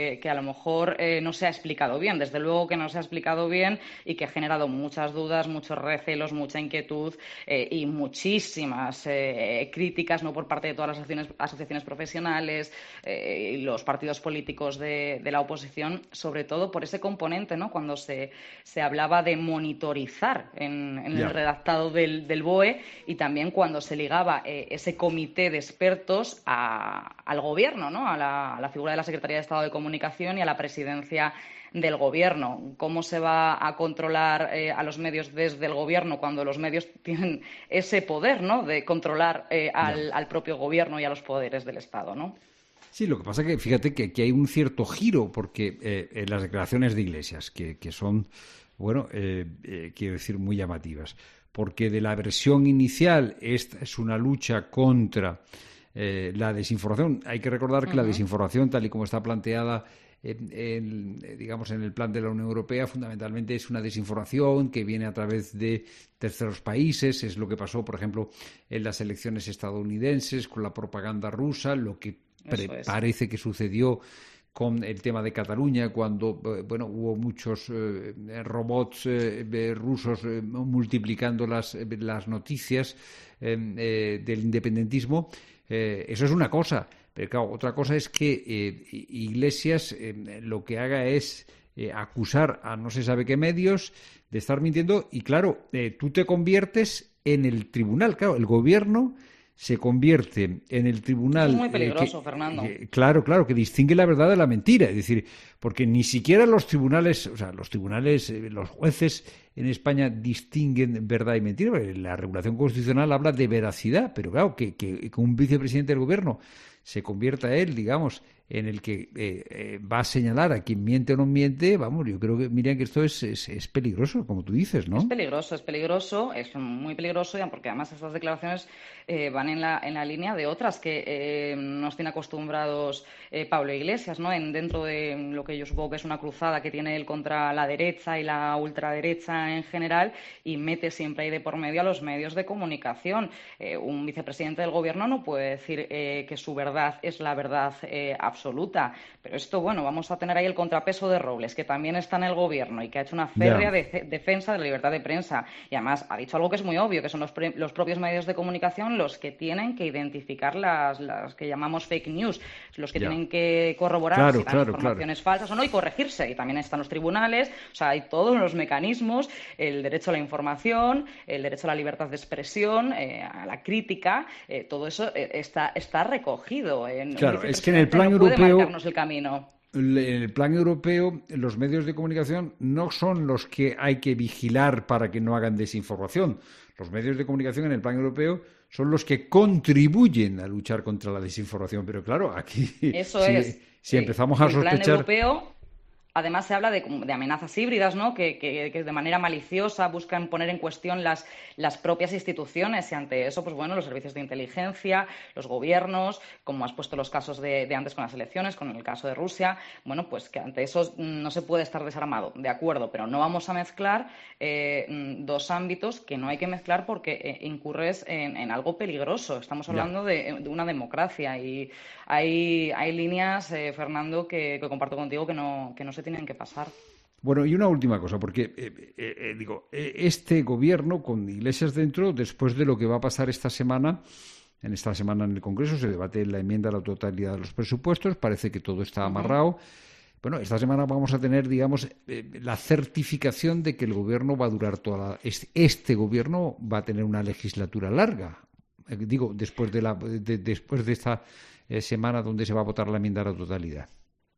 [SPEAKER 4] mejor eh, no se ha explicado bien. Desde luego que no se ha explicado bien y que ha generado muchas dudas, muchos recelos, mucha inquietud eh, y muchísimas eh, críticas, no por parte de todas las asociaciones, asociaciones profesionales eh, y los partidos políticos de, de la oposición, sobre todo por ese componente, ¿no? Cuando se, se hablaba de monitorizar en, en el redactado del, del B O E y también cuando se ligaba eh, ese comité de expertos a, al gobierno, ¿no? A la, a la figura de la Secretaría de Estado de Comunicación y a la presidencia del gobierno. ¿Cómo se va a controlar eh, a los medios desde el gobierno cuando los medios tienen ese poder, ¿no? De controlar eh, al, al propio gobierno y a los poderes del Estado, ¿no?
[SPEAKER 1] Sí, lo que pasa es que fíjate que aquí hay un cierto giro porque eh, en las declaraciones de Iglesias, que, que son, bueno, eh, eh, quiero decir, muy llamativas, porque de la versión inicial esta es una lucha contra eh, la desinformación. Hay que recordar que uh-huh. la desinformación, tal y como está planteada en, en, digamos, en el plan de la Unión Europea, fundamentalmente es una desinformación que viene a través de terceros países. Es lo que pasó, por ejemplo, en las elecciones estadounidenses con la propaganda rusa, lo que pre- parece que sucedió con el tema de Cataluña, cuando bueno hubo muchos eh, robots eh, rusos eh, multiplicando las, las noticias eh, eh, del independentismo. Eh, eso es una cosa, pero claro, otra cosa es que eh, Iglesias eh, lo que haga es eh, acusar a no se sabe qué medios de estar mintiendo y claro, eh, tú te conviertes en el tribunal, claro, el gobierno se convierte en el tribunal...
[SPEAKER 4] Eso es muy peligroso,
[SPEAKER 1] eh, que,
[SPEAKER 4] Fernando.
[SPEAKER 1] Que, claro, claro, que distingue la verdad de la mentira. Es decir, porque ni siquiera los tribunales, o sea, los tribunales, eh, los jueces en España distinguen verdad y mentira. La regulación constitucional habla de veracidad, pero claro, que, que, que un vicepresidente del gobierno se convierta él, digamos, en el que eh, eh, va a señalar a quien miente o no miente, vamos, yo creo que, Miriam, que esto es, es, es peligroso, como tú dices, ¿no?
[SPEAKER 4] Es peligroso, es peligroso, es muy peligroso, porque además estas declaraciones eh, van en la, en la línea de otras que eh, nos tiene acostumbrados eh, Pablo Iglesias, ¿no? En, dentro de lo que yo supongo que es una cruzada que tiene él contra la derecha y la ultraderecha en general, y mete siempre ahí de por medio a los medios de comunicación. Eh, un vicepresidente del gobierno no puede decir eh, que su verdad es la verdad eh, absoluta, pero esto, bueno, vamos a tener ahí el contrapeso de Robles, que también está en el gobierno y que ha hecho una férrea de, defensa de la libertad de prensa, y además ha dicho algo que es muy obvio, que son los, pre, los propios medios de comunicación los que tienen que identificar las, las que llamamos fake news, los que ya. tienen que corroborar
[SPEAKER 1] claro,
[SPEAKER 4] si las
[SPEAKER 1] claro,
[SPEAKER 4] informaciones
[SPEAKER 1] claro.
[SPEAKER 4] falsas o no y corregirse, y también están los tribunales, o sea, hay todos los mecanismos, el derecho a la información, el derecho a la libertad de expresión, eh, a la crítica, eh, todo eso eh, está, está recogido en
[SPEAKER 1] claro, es que en el plan
[SPEAKER 4] no
[SPEAKER 1] europeo
[SPEAKER 4] puede marcarnos el camino.
[SPEAKER 1] En el plan europeo, los medios de comunicación no son los que hay que vigilar para que no hagan desinformación. Los medios de comunicación en el plan europeo son los que contribuyen a luchar contra la desinformación. Pero claro, aquí
[SPEAKER 4] Eso
[SPEAKER 1] si,
[SPEAKER 4] es.
[SPEAKER 1] si empezamos a
[SPEAKER 4] el
[SPEAKER 1] sospechar...
[SPEAKER 4] plan europeo... Además, se habla de, de amenazas híbridas, ¿no? Que, que, que de manera maliciosa buscan poner en cuestión las, las propias instituciones, y ante eso, pues bueno, los servicios de inteligencia, los gobiernos, como has puesto los casos de, de antes con las elecciones, con el caso de Rusia, bueno, pues que ante eso no se puede estar desarmado, de acuerdo, pero no vamos a mezclar eh, dos ámbitos que no hay que mezclar porque eh, incurres en, en algo peligroso. Estamos hablando de, de una democracia y hay, hay líneas, eh, Fernando, que, que comparto contigo que no, que no se tienen que pasar.
[SPEAKER 1] Bueno, y una última cosa, porque eh, eh, digo, eh, este gobierno con Iglesias dentro, después de lo que va a pasar esta semana, en esta semana en el Congreso se debate la enmienda a la totalidad de los presupuestos, parece que todo está amarrado. Uh-huh. Bueno, esta semana vamos a tener, digamos, eh, la certificación de que el gobierno va a durar toda la... Este, este gobierno va a tener una legislatura larga. Eh, digo, después de, la, de, después de esta eh, semana donde se va a votar la enmienda a la totalidad.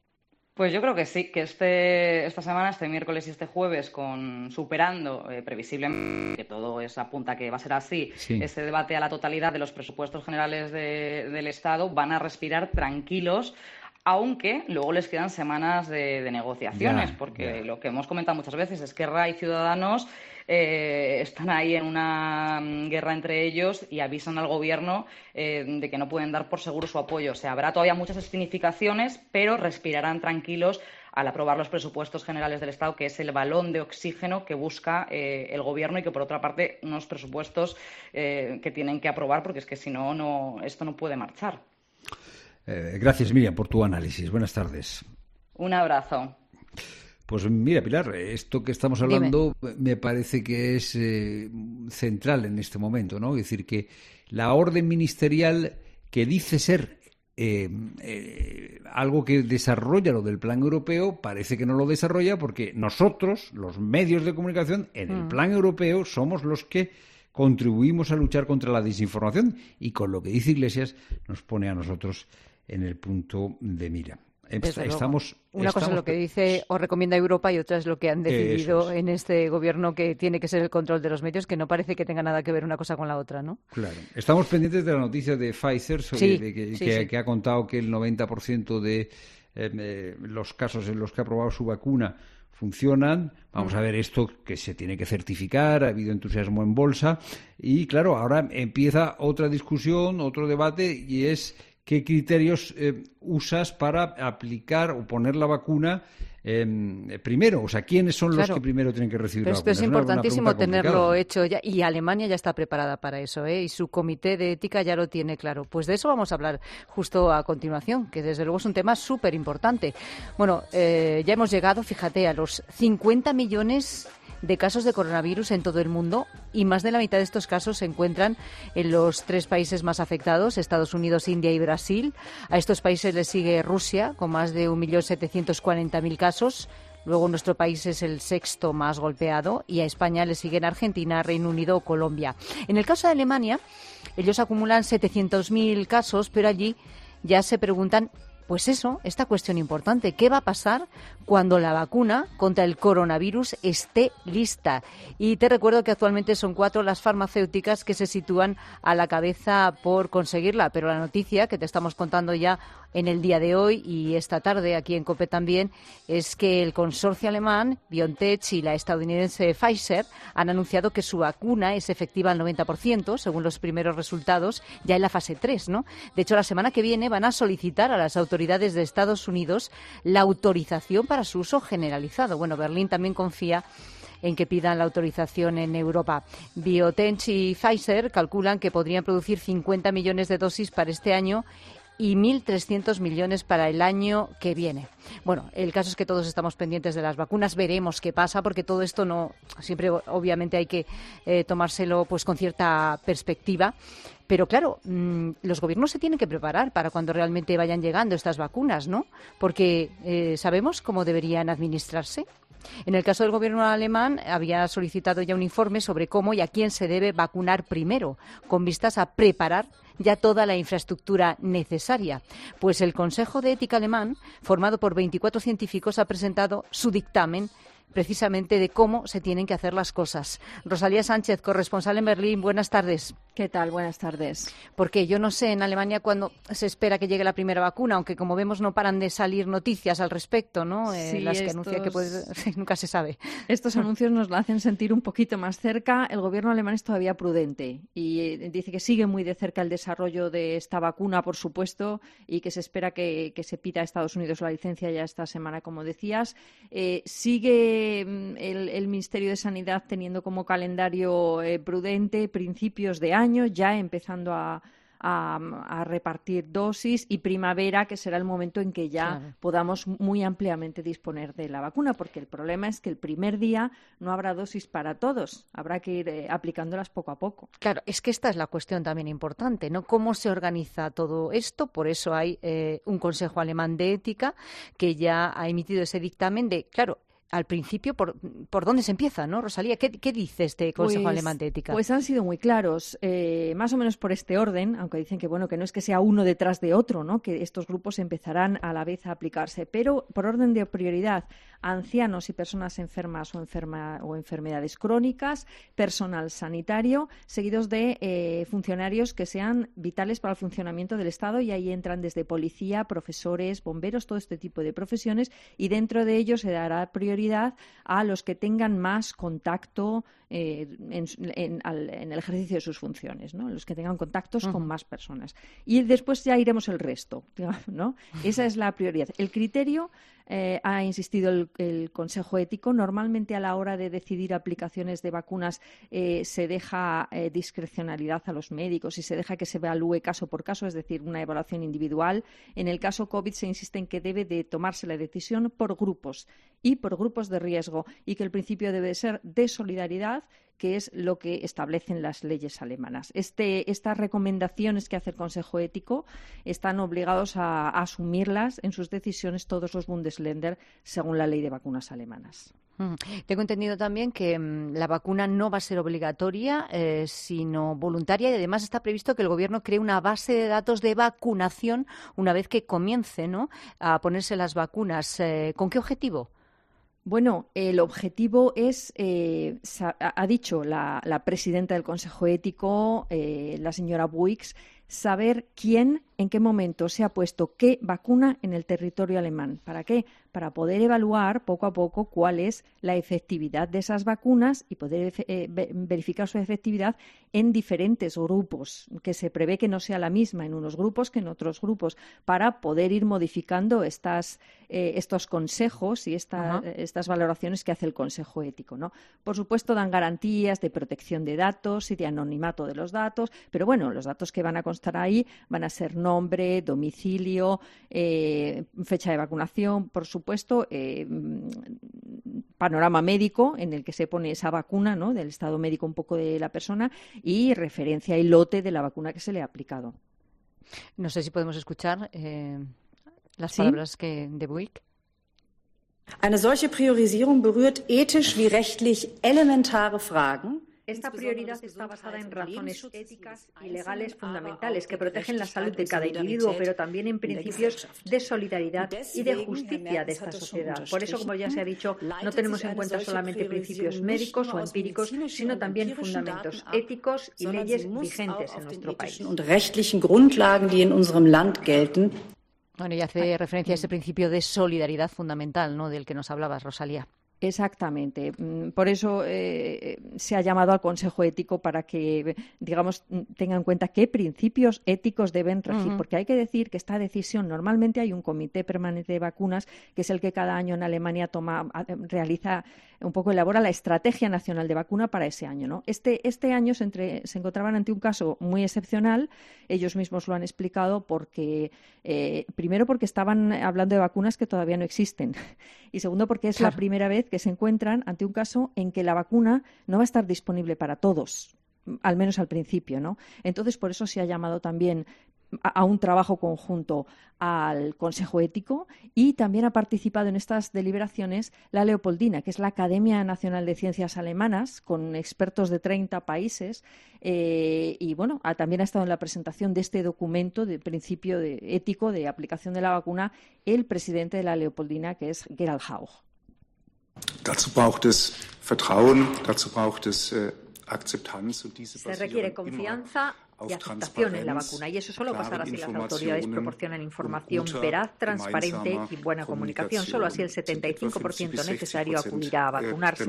[SPEAKER 4] Pues yo creo que sí, que este, esta semana, este miércoles y este jueves, con superando eh, previsiblemente, que todo es apunta que va a ser así, sí. este debate a la totalidad de los presupuestos generales de, del Estado, van a respirar tranquilos, aunque luego les quedan semanas de, de negociaciones, ya, porque ya. lo que hemos comentado muchas veces, Esquerra y Ciudadanos eh, están ahí en una guerra entre ellos y avisan al gobierno eh, de que no pueden dar por seguro su apoyo. O sea, habrá todavía muchas escenificaciones, pero respirarán tranquilos al aprobar los presupuestos generales del Estado, que es el balón de oxígeno que busca eh, el gobierno, y que, por otra parte, unos presupuestos eh, que tienen que aprobar, porque es que si no, no esto no puede marchar.
[SPEAKER 1] Eh, gracias, Miriam, por tu análisis. Buenas tardes.
[SPEAKER 4] Un abrazo.
[SPEAKER 1] Pues mira, Pilar, esto que estamos hablando Dime. me parece que es eh, central en este momento, ¿no? Es decir, que la orden ministerial que dice ser eh, eh, algo que desarrolla lo del plan europeo, parece que no lo desarrolla porque nosotros, los medios de comunicación, en el mm. plan europeo somos los que contribuimos a luchar contra la desinformación y con lo que dice Iglesias nos pone a nosotros en el punto de mira.
[SPEAKER 5] Desde
[SPEAKER 1] estamos,
[SPEAKER 5] Una
[SPEAKER 1] estamos...
[SPEAKER 5] cosa es lo que dice o recomienda Europa y otra es lo que han decidido
[SPEAKER 1] es.
[SPEAKER 5] en este gobierno que tiene que ser el control de los medios, que no parece que tenga nada que ver una cosa con la otra, ¿no?
[SPEAKER 1] Claro. Estamos pendientes de la noticia de Pfizer sobre
[SPEAKER 5] sí,
[SPEAKER 1] de que,
[SPEAKER 5] sí,
[SPEAKER 1] que,
[SPEAKER 5] sí.
[SPEAKER 1] que ha contado que el noventa por ciento de eh, los casos en los que ha probado su vacuna funcionan. Vamos mm. a ver esto que se tiene que certificar, ha habido entusiasmo en bolsa y claro, ahora empieza otra discusión, otro debate y es qué criterios eh, usas para aplicar o poner la vacuna eh, primero. O sea, ¿quiénes son
[SPEAKER 5] claro.
[SPEAKER 1] los que primero tienen que recibir
[SPEAKER 5] Pero
[SPEAKER 1] la
[SPEAKER 5] esto
[SPEAKER 1] vacuna?
[SPEAKER 5] es importantísimo tenerlo hecho ya. Y Alemania ya está preparada para eso, ¿eh? Y su comité de ética ya lo tiene claro. Pues de eso vamos a hablar justo a continuación, que desde luego es un tema súper importante. Bueno, eh, ya hemos llegado, fíjate, a los cincuenta millones de casos de coronavirus en todo el mundo y más de la mitad de estos casos se encuentran en los tres países más afectados, Estados Unidos, India y Brasil. A estos países les sigue Rusia, con más de un millón setecientos cuarenta mil casos. Luego nuestro país es el sexto más golpeado y a España le siguen Argentina, Reino Unido o Colombia. En el caso de Alemania, ellos acumulan setecientos mil casos, pero allí ya se preguntan, pues eso, esta cuestión importante, ¿qué va a pasar cuando la vacuna contra el coronavirus esté lista? Y te recuerdo que actualmente son cuatro las farmacéuticas que se sitúan a la cabeza por conseguirla, pero la noticia que te estamos contando ya en el día de hoy y esta tarde aquí en COPE también es que el consorcio alemán BioNTech y la estadounidense Pfizer han anunciado que su vacuna es efectiva al noventa por ciento, según los primeros resultados, ya en la fase tres, ¿no? De hecho, la semana que viene van a solicitar a las autoridades de Estados Unidos la autorización para su uso generalizado. Bueno, Berlín también confía en que pidan la autorización en Europa. BioNTech y Pfizer calculan que podrían producir cincuenta millones de dosis para este año y mil trescientos millones para el año que viene. Bueno, el caso es que todos estamos pendientes de las vacunas, veremos qué pasa, porque todo esto no, siempre obviamente hay que eh, tomárselo pues con cierta perspectiva. Pero claro, mmm, los gobiernos se tienen que preparar para cuando realmente vayan llegando estas vacunas, ¿no? Porque eh, sabemos cómo deberían administrarse. En el caso del gobierno alemán, había solicitado ya un informe sobre cómo y a quién se debe vacunar primero, con vistas a preparar ya toda la infraestructura necesaria. Pues el Consejo de Ética alemán, formado por veinticuatro científicos, ha presentado su dictamen precisamente de cómo se tienen que hacer las cosas. Rosalía Sánchez, corresponsal en Berlín, buenas tardes.
[SPEAKER 8] ¿Qué tal? Buenas tardes.
[SPEAKER 5] Porque yo no sé en Alemania cuándo se espera que llegue la primera vacuna, aunque como vemos no paran de salir noticias al respecto, ¿no? Eh,
[SPEAKER 8] sí,
[SPEAKER 5] las que
[SPEAKER 8] estos,
[SPEAKER 5] anuncia que puede... nunca se sabe.
[SPEAKER 8] Estos anuncios nos la hacen sentir un poquito más cerca. El gobierno alemán es todavía prudente y eh, dice que sigue muy de cerca el desarrollo de esta vacuna, por supuesto, y que se espera que, que se pida a Estados Unidos la licencia ya esta semana, como decías. Eh, sigue El, el Ministerio de Sanidad teniendo como calendario eh, prudente principios de año, ya empezando a, a, a repartir dosis, y primavera, que será el momento en que ya claro. podamos muy ampliamente disponer de la vacuna, porque el problema es que el primer día no habrá dosis para todos, habrá que ir eh, aplicándolas poco a poco.
[SPEAKER 5] Claro, es que esta es la cuestión también importante, ¿no? ¿Cómo se organiza todo esto? Por eso hay eh, un Consejo Alemán de Ética que ya ha emitido ese dictamen de, claro, al principio, ¿por, por dónde se empieza, no, Rosalía? ¿Qué, qué dice este Consejo
[SPEAKER 8] pues,
[SPEAKER 5] Alemán de Ética?
[SPEAKER 8] Pues han sido muy claros, eh, más o menos por este orden, aunque dicen que bueno que no es que sea uno detrás de otro, ¿no? Que estos grupos empezarán a la vez a aplicarse, pero por orden de prioridad, ancianos y personas enfermas o, enferma, o enfermedades crónicas, personal sanitario, seguidos de eh, funcionarios que sean vitales para el funcionamiento del Estado, y ahí entran desde policía, profesores, bomberos, todo este tipo de profesiones, y dentro de ellos se dará prioridad a los que tengan más contacto eh, en, en, al, en el ejercicio de sus funciones, ¿no? Los que tengan contactos uh-huh. con más personas. Y después ya iremos el resto, digamos, ¿no? Esa es la prioridad. El criterio, eh, ha insistido el, el Consejo Ético, normalmente a la hora de decidir aplicaciones de vacunas eh, se deja eh, discrecionalidad a los médicos y se deja que se evalúe caso por caso, es decir, una evaluación individual. En el caso COVID se insiste en que debe de tomarse la decisión por grupos y por grupos de riesgo y que el principio debe ser de solidaridad, que es lo que establecen las leyes alemanas. Este, estas recomendaciones que hace el Consejo Ético están obligados a, a asumirlas en sus decisiones todos los Bundesländer según la ley de vacunas alemanas.
[SPEAKER 5] Mm. Tengo entendido también que mm, la vacuna no va a ser obligatoria, eh, sino voluntaria, y además está previsto que el Gobierno cree una base de datos de vacunación una vez que comience, ¿no?, a ponerse las vacunas. Eh, ¿Con qué objetivo?
[SPEAKER 8] Bueno, el objetivo es, eh, ha dicho la, la presidenta del Consejo Ético, eh, la señora Buix, saber quién, en qué momento se ha puesto qué vacuna en el territorio alemán. ¿Para qué? Para poder evaluar poco a poco cuál es la efectividad de esas vacunas y poder eh, verificar su efectividad en diferentes grupos, que se prevé que no sea la misma en unos grupos que en otros grupos, para poder ir modificando estas, eh, estos consejos y esta, uh-huh. estas valoraciones que hace el Consejo Ético, ¿no? Por supuesto, dan garantías de protección de datos y de anonimato de los datos, pero bueno, los datos que van a constar ahí van a ser nombre, domicilio, eh, fecha de vacunación, por supuesto, eh, panorama médico en el que se pone esa vacuna, ¿no?, del estado médico un poco de la persona, y referencia y lote de la vacuna que se le ha aplicado.
[SPEAKER 5] No sé si podemos escuchar eh, las
[SPEAKER 8] ¿Sí?
[SPEAKER 5] palabras que de Buick.
[SPEAKER 9] Eine solche Priorisierung berührt ethisch wie rechtlich elementare Fragen.
[SPEAKER 10] Esta prioridad está basada en razones éticas y legales fundamentales que protegen la salud de cada individuo, pero también en principios de solidaridad y de justicia de esta sociedad. Por eso, como ya se ha dicho, no tenemos en cuenta solamente principios médicos o empíricos, sino también fundamentos éticos y leyes vigentes en nuestro país.
[SPEAKER 5] Bueno, y hace referencia a ese principio de solidaridad fundamental, ¿no?, del que nos hablabas, Rosalía.
[SPEAKER 8] Exactamente. Por eso eh, se ha llamado al Consejo Ético para que, digamos, tenga en cuenta qué principios éticos deben regir. Uh-huh. Porque hay que decir que esta decisión, normalmente hay un comité permanente de vacunas, que es el que cada año en Alemania toma, realiza, un poco elabora la estrategia nacional de vacuna para ese año, ¿no? Este, este año se, entre, se encontraban ante un caso muy excepcional. Ellos mismos lo han explicado porque, eh, primero porque estaban hablando de vacunas que todavía no existen. Y segundo porque es claro. la primera vez que se encuentran ante un caso en que la vacuna no va a estar disponible para todos, al menos al principio, ¿no? Entonces, por eso se ha llamado también a, a un trabajo conjunto al Consejo Ético, y también ha participado en estas deliberaciones la Leopoldina, que es la Academia Nacional de Ciencias Alemanas, con expertos de treinta países, eh, y bueno, ha, también ha estado en la presentación de este documento de principio de, ético de aplicación de la vacuna el presidente de la Leopoldina, que es Gerald Hauch.
[SPEAKER 11] Dazu braucht es Vertrauen, dazu braucht es äh, Akzeptanz und diese
[SPEAKER 10] Se requiere confianza y aceptación en la vacuna, y eso solo pasará si las autoridades proporcionan información veraz, transparente y buena comunicación. Solo así el setenta y cinco por ciento necesario acudirá a vacunarse.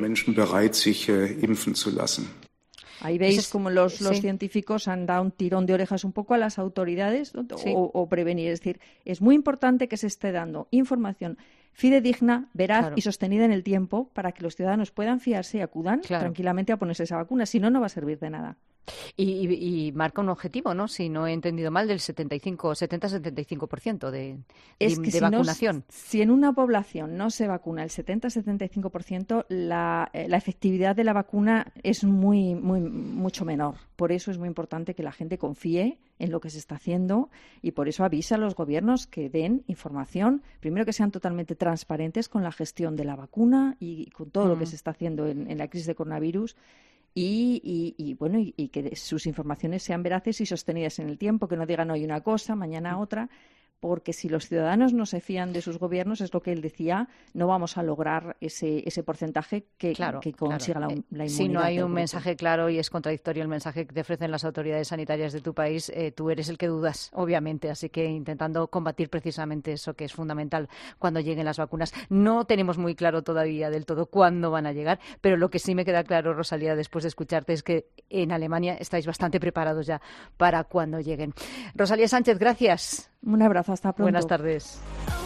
[SPEAKER 8] Ahí veis como los, los sí. científicos han dado un tirón de orejas un poco a las autoridades, ¿no?
[SPEAKER 5] sí.
[SPEAKER 8] o, o prevenir. Es decir, es muy importante que se esté dando información fidedigna, veraz claro. y sostenida en el tiempo para que los ciudadanos puedan fiarse y acudan claro. tranquilamente a ponerse esa vacuna. Si no, no va a servir de nada.
[SPEAKER 5] Y, y, y marca un objetivo, ¿no? Si no he entendido mal, del setenta y cinco, setenta a setenta y cinco por ciento de,
[SPEAKER 8] es
[SPEAKER 5] de,
[SPEAKER 8] que
[SPEAKER 5] de
[SPEAKER 8] si
[SPEAKER 5] vacunación.
[SPEAKER 8] No, si en una población no se vacuna el setenta a setenta y cinco por ciento, la, la efectividad de la vacuna es muy, muy, mucho menor. Por eso es muy importante que la gente confíe en lo que se está haciendo, y por eso avisa a los gobiernos que den información, primero que sean totalmente transparentes con la gestión de la vacuna y con todo mm. lo que se está haciendo en, en la crisis de coronavirus. Y, y, y bueno y, y que sus informaciones sean veraces y sostenidas en el tiempo, que no digan hoy una cosa, mañana otra, porque si los ciudadanos no se fían de sus gobiernos, es lo que él decía, no vamos a lograr ese, ese porcentaje que,
[SPEAKER 5] claro,
[SPEAKER 8] que consiga
[SPEAKER 5] claro.
[SPEAKER 8] la, la inmunidad.
[SPEAKER 5] Si no hay un
[SPEAKER 8] grupo.
[SPEAKER 5] mensaje claro y es contradictorio el mensaje que te ofrecen las autoridades sanitarias de tu país, eh, tú eres el que dudas, obviamente. Así que intentando combatir precisamente eso que es fundamental cuando lleguen las vacunas. No tenemos muy claro todavía del todo cuándo van a llegar, pero lo que sí me queda claro, Rosalía, después de escucharte, es que en Alemania estáis bastante preparados ya para cuando lleguen. Rosalía Sánchez, gracias.
[SPEAKER 8] Un abrazo, hasta pronto.
[SPEAKER 5] Buenas tardes.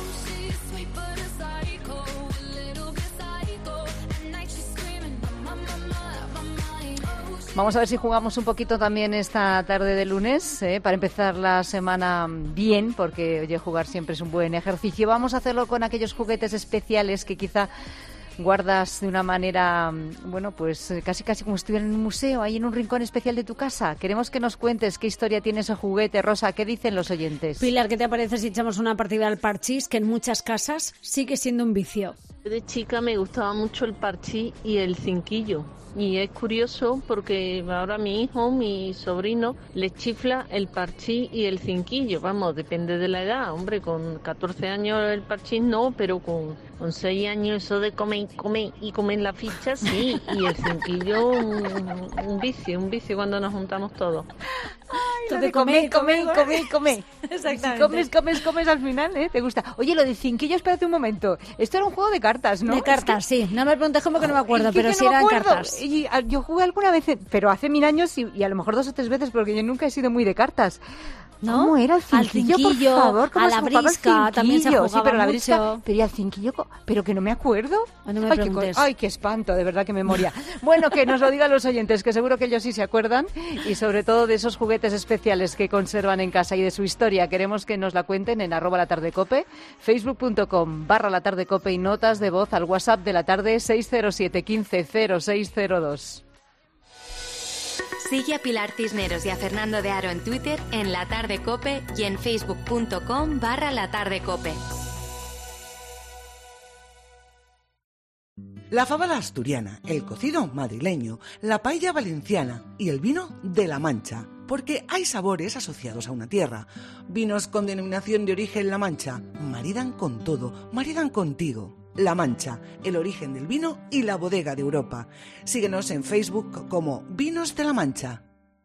[SPEAKER 5] Vamos a ver si jugamos un poquito también esta tarde de lunes, ¿eh? Para empezar la semana bien, porque oye, jugar siempre es un buen ejercicio. Vamos a hacerlo con aquellos juguetes especiales que quizá guardas de una manera, bueno, pues casi casi como si estuviera en un museo, ahí en un rincón especial de tu casa. Queremos que nos cuentes qué historia tiene ese juguete. Rosa, ¿qué dicen los oyentes?
[SPEAKER 12] Pilar, ¿qué te parece si echamos una partida al parchís, que en muchas casas sigue siendo un vicio?
[SPEAKER 13] De chica me gustaba mucho el parchís y el cinquillo. Y es curioso porque ahora mi hijo, mi sobrino, le chifla el parchís y el cinquillo. Vamos, depende de la edad. Hombre, con catorce años el parchís no, pero con, con seis años eso de comer, comer y comer la ficha, sí. Y el cinquillo, un, un vicio, un vicio cuando nos juntamos todos.
[SPEAKER 5] Ay, de comer, comer, comer, comer.
[SPEAKER 12] Exactamente.
[SPEAKER 5] Si comes, comes, comes al final, ¿eh? ¿Te gusta? Oye, lo del cinquillo, espérate un momento. Esto era un juego de cartas, ¿no?
[SPEAKER 12] De cartas, es que... sí. No me preguntes cómo que no me acuerdo, pero
[SPEAKER 5] sí
[SPEAKER 12] no eran
[SPEAKER 5] acuerdo.
[SPEAKER 12] cartas.
[SPEAKER 5] Y yo jugué alguna vez, pero hace mil años y, y a lo mejor dos o tres veces, porque yo nunca he sido muy de cartas.
[SPEAKER 12] ¿No?
[SPEAKER 5] ¿Cómo era el cinquillo,
[SPEAKER 12] al cinquillo,
[SPEAKER 5] por favor? ¿Cómo
[SPEAKER 12] a la brisca también se jugaba
[SPEAKER 5] sí, pero la
[SPEAKER 12] mucho.
[SPEAKER 5] Brisca, pero y al cinquillo, pero que no me acuerdo.
[SPEAKER 12] No me
[SPEAKER 5] ay,
[SPEAKER 12] preguntes.
[SPEAKER 5] qué, ay, qué espanto, de verdad, qué memoria. Bueno, que nos lo digan los oyentes, que seguro que ellos sí se acuerdan, y sobre todo de esos juguetes especiales que conservan en casa y de su historia. Queremos que nos la cuenten en arroba la tarde cope, facebook.com barra la tarde cope y notas de voz al WhatsApp de la tarde seis cero siete quince cero seis cero dos.
[SPEAKER 3] Sigue a Pilar Cisneros y a Fernando de Aro en Twitter, en La Tarde Cope y en facebook.com barra La Tarde Cope.
[SPEAKER 14] La fábara asturiana, el cocido madrileño, la paella valenciana y el vino de La Mancha. Porque hay sabores asociados a una tierra. Vinos con denominación de origen La Mancha maridan con todo, maridan contigo. La Mancha, el origen del vino y la bodega de Europa. Síguenos en Facebook como Vinos de La Mancha.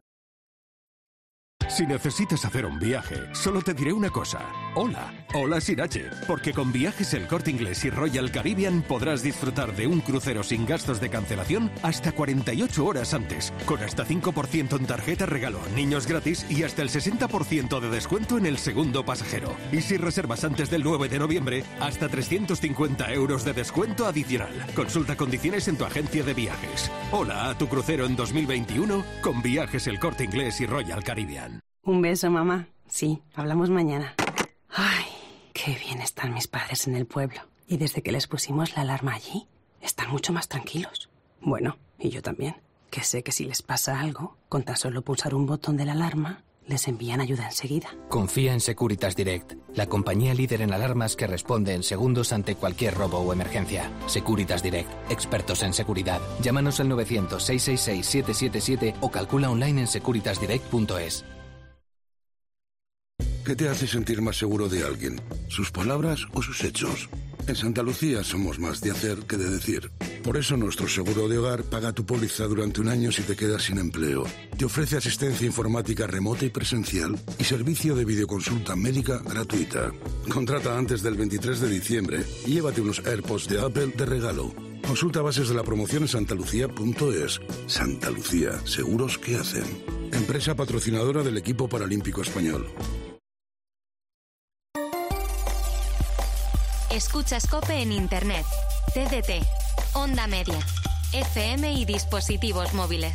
[SPEAKER 29] Si necesitas hacer un viaje, solo te diré una cosa. Hola, hola sin H, porque con Viajes El Corte Inglés y Royal Caribbean podrás disfrutar de un crucero sin gastos de cancelación hasta cuarenta y ocho horas antes, con hasta cinco por ciento en tarjeta regalo, niños gratis y hasta el sesenta por ciento de descuento en el segundo pasajero. Y si reservas antes del nueve de noviembre, hasta trescientos cincuenta euros de descuento adicional. Consulta condiciones en tu agencia de viajes. Hola a tu crucero en dos mil veintiuno con Viajes El Corte Inglés y Royal Caribbean.
[SPEAKER 15] Un beso, mamá. Sí, hablamos mañana. Ay, qué bien están mis padres en el pueblo. Y desde que les pusimos la alarma allí, están mucho más tranquilos. Bueno, y yo también. Que sé que si les pasa algo, con tan solo pulsar un botón de la alarma, les envían ayuda enseguida.
[SPEAKER 16] Confía en Securitas Direct, la compañía líder en alarmas que responde en segundos ante cualquier robo o emergencia. Securitas Direct, expertos en seguridad. Llámanos al novecientos, seiscientos sesenta y seis, siete siete siete o calcula online en securitas direct punto es.
[SPEAKER 17] ¿Qué te hace sentir más seguro de alguien? ¿Sus palabras o sus hechos? En Santa Lucía somos más de hacer que de decir. Por eso nuestro seguro de hogar paga tu póliza durante un año si te quedas sin empleo. Te ofrece asistencia informática remota y presencial y servicio de videoconsulta médica gratuita. Contrata antes del veintitrés de diciembre y llévate unos AirPods de Apple de regalo. Consulta bases de la promoción en santalucía punto es. Santa Lucía, seguros que hacen. Empresa patrocinadora del equipo paralímpico español.
[SPEAKER 3] Escuchas COPE en Internet, T D T, Onda Media, F M y dispositivos móviles.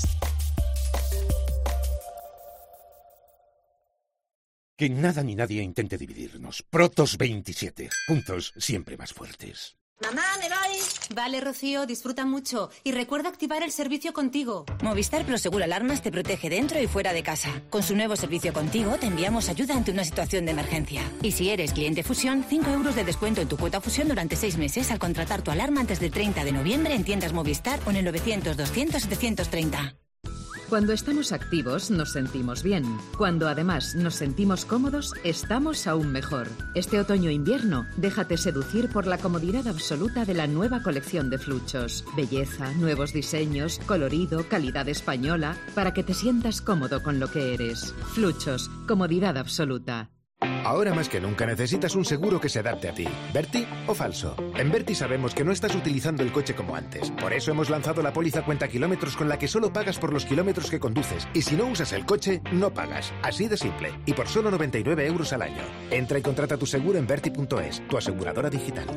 [SPEAKER 18] Que nada ni nadie intente dividirnos. Protos veintisiete. Juntos, siempre más fuertes.
[SPEAKER 22] Mamá, me voy. Vale, Rocío, disfruta mucho. Y recuerda activar el servicio Contigo.
[SPEAKER 19] Movistar Prosegur Alarmas te protege dentro y fuera de casa. Con su nuevo servicio Contigo te enviamos ayuda ante una situación de emergencia. Y si eres cliente Fusión, cinco euros de descuento en tu cuota Fusión durante seis meses al contratar tu alarma antes del treinta de noviembre en tiendas Movistar o en el novecientos, doscientos, setecientos treinta.
[SPEAKER 2] Cuando estamos activos nos sentimos bien. Cuando además nos sentimos cómodos, estamos aún mejor. Este otoño-invierno, déjate seducir por la comodidad absoluta de la nueva colección de Fluchos. Belleza, nuevos diseños, colorido, calidad española, para que te sientas cómodo con lo que eres. Fluchos, comodidad absoluta.
[SPEAKER 18] Ahora más que nunca necesitas un seguro que se adapte a ti. ¿Berti o falso? En Berti sabemos que no estás utilizando el coche como antes. Por eso hemos lanzado la póliza cuenta kilómetros con la que solo pagas por los kilómetros que conduces. Y si no usas el coche, no pagas. Así de simple. Y por solo noventa y nueve euros al año. Entra y contrata tu seguro en Berti punto es, tu aseguradora digital.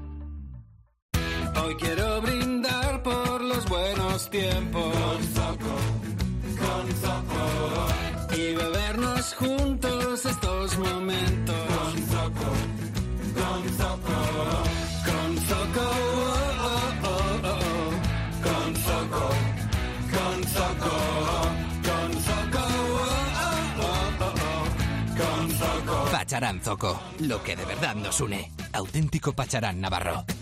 [SPEAKER 20] Hoy quiero brindar por los buenos tiempos. Con Zoco, con Zoco. Y bebernos juntos estos momentos. Con Zoco, con Zoco, con Zoco, oh, oh, oh, oh. Con Zoco, con Zoco, con Zoco, oh, oh, oh, oh. Con Zoco.
[SPEAKER 16] Pacharán Zoco, lo que de verdad nos une. Auténtico Pacharán Navarro.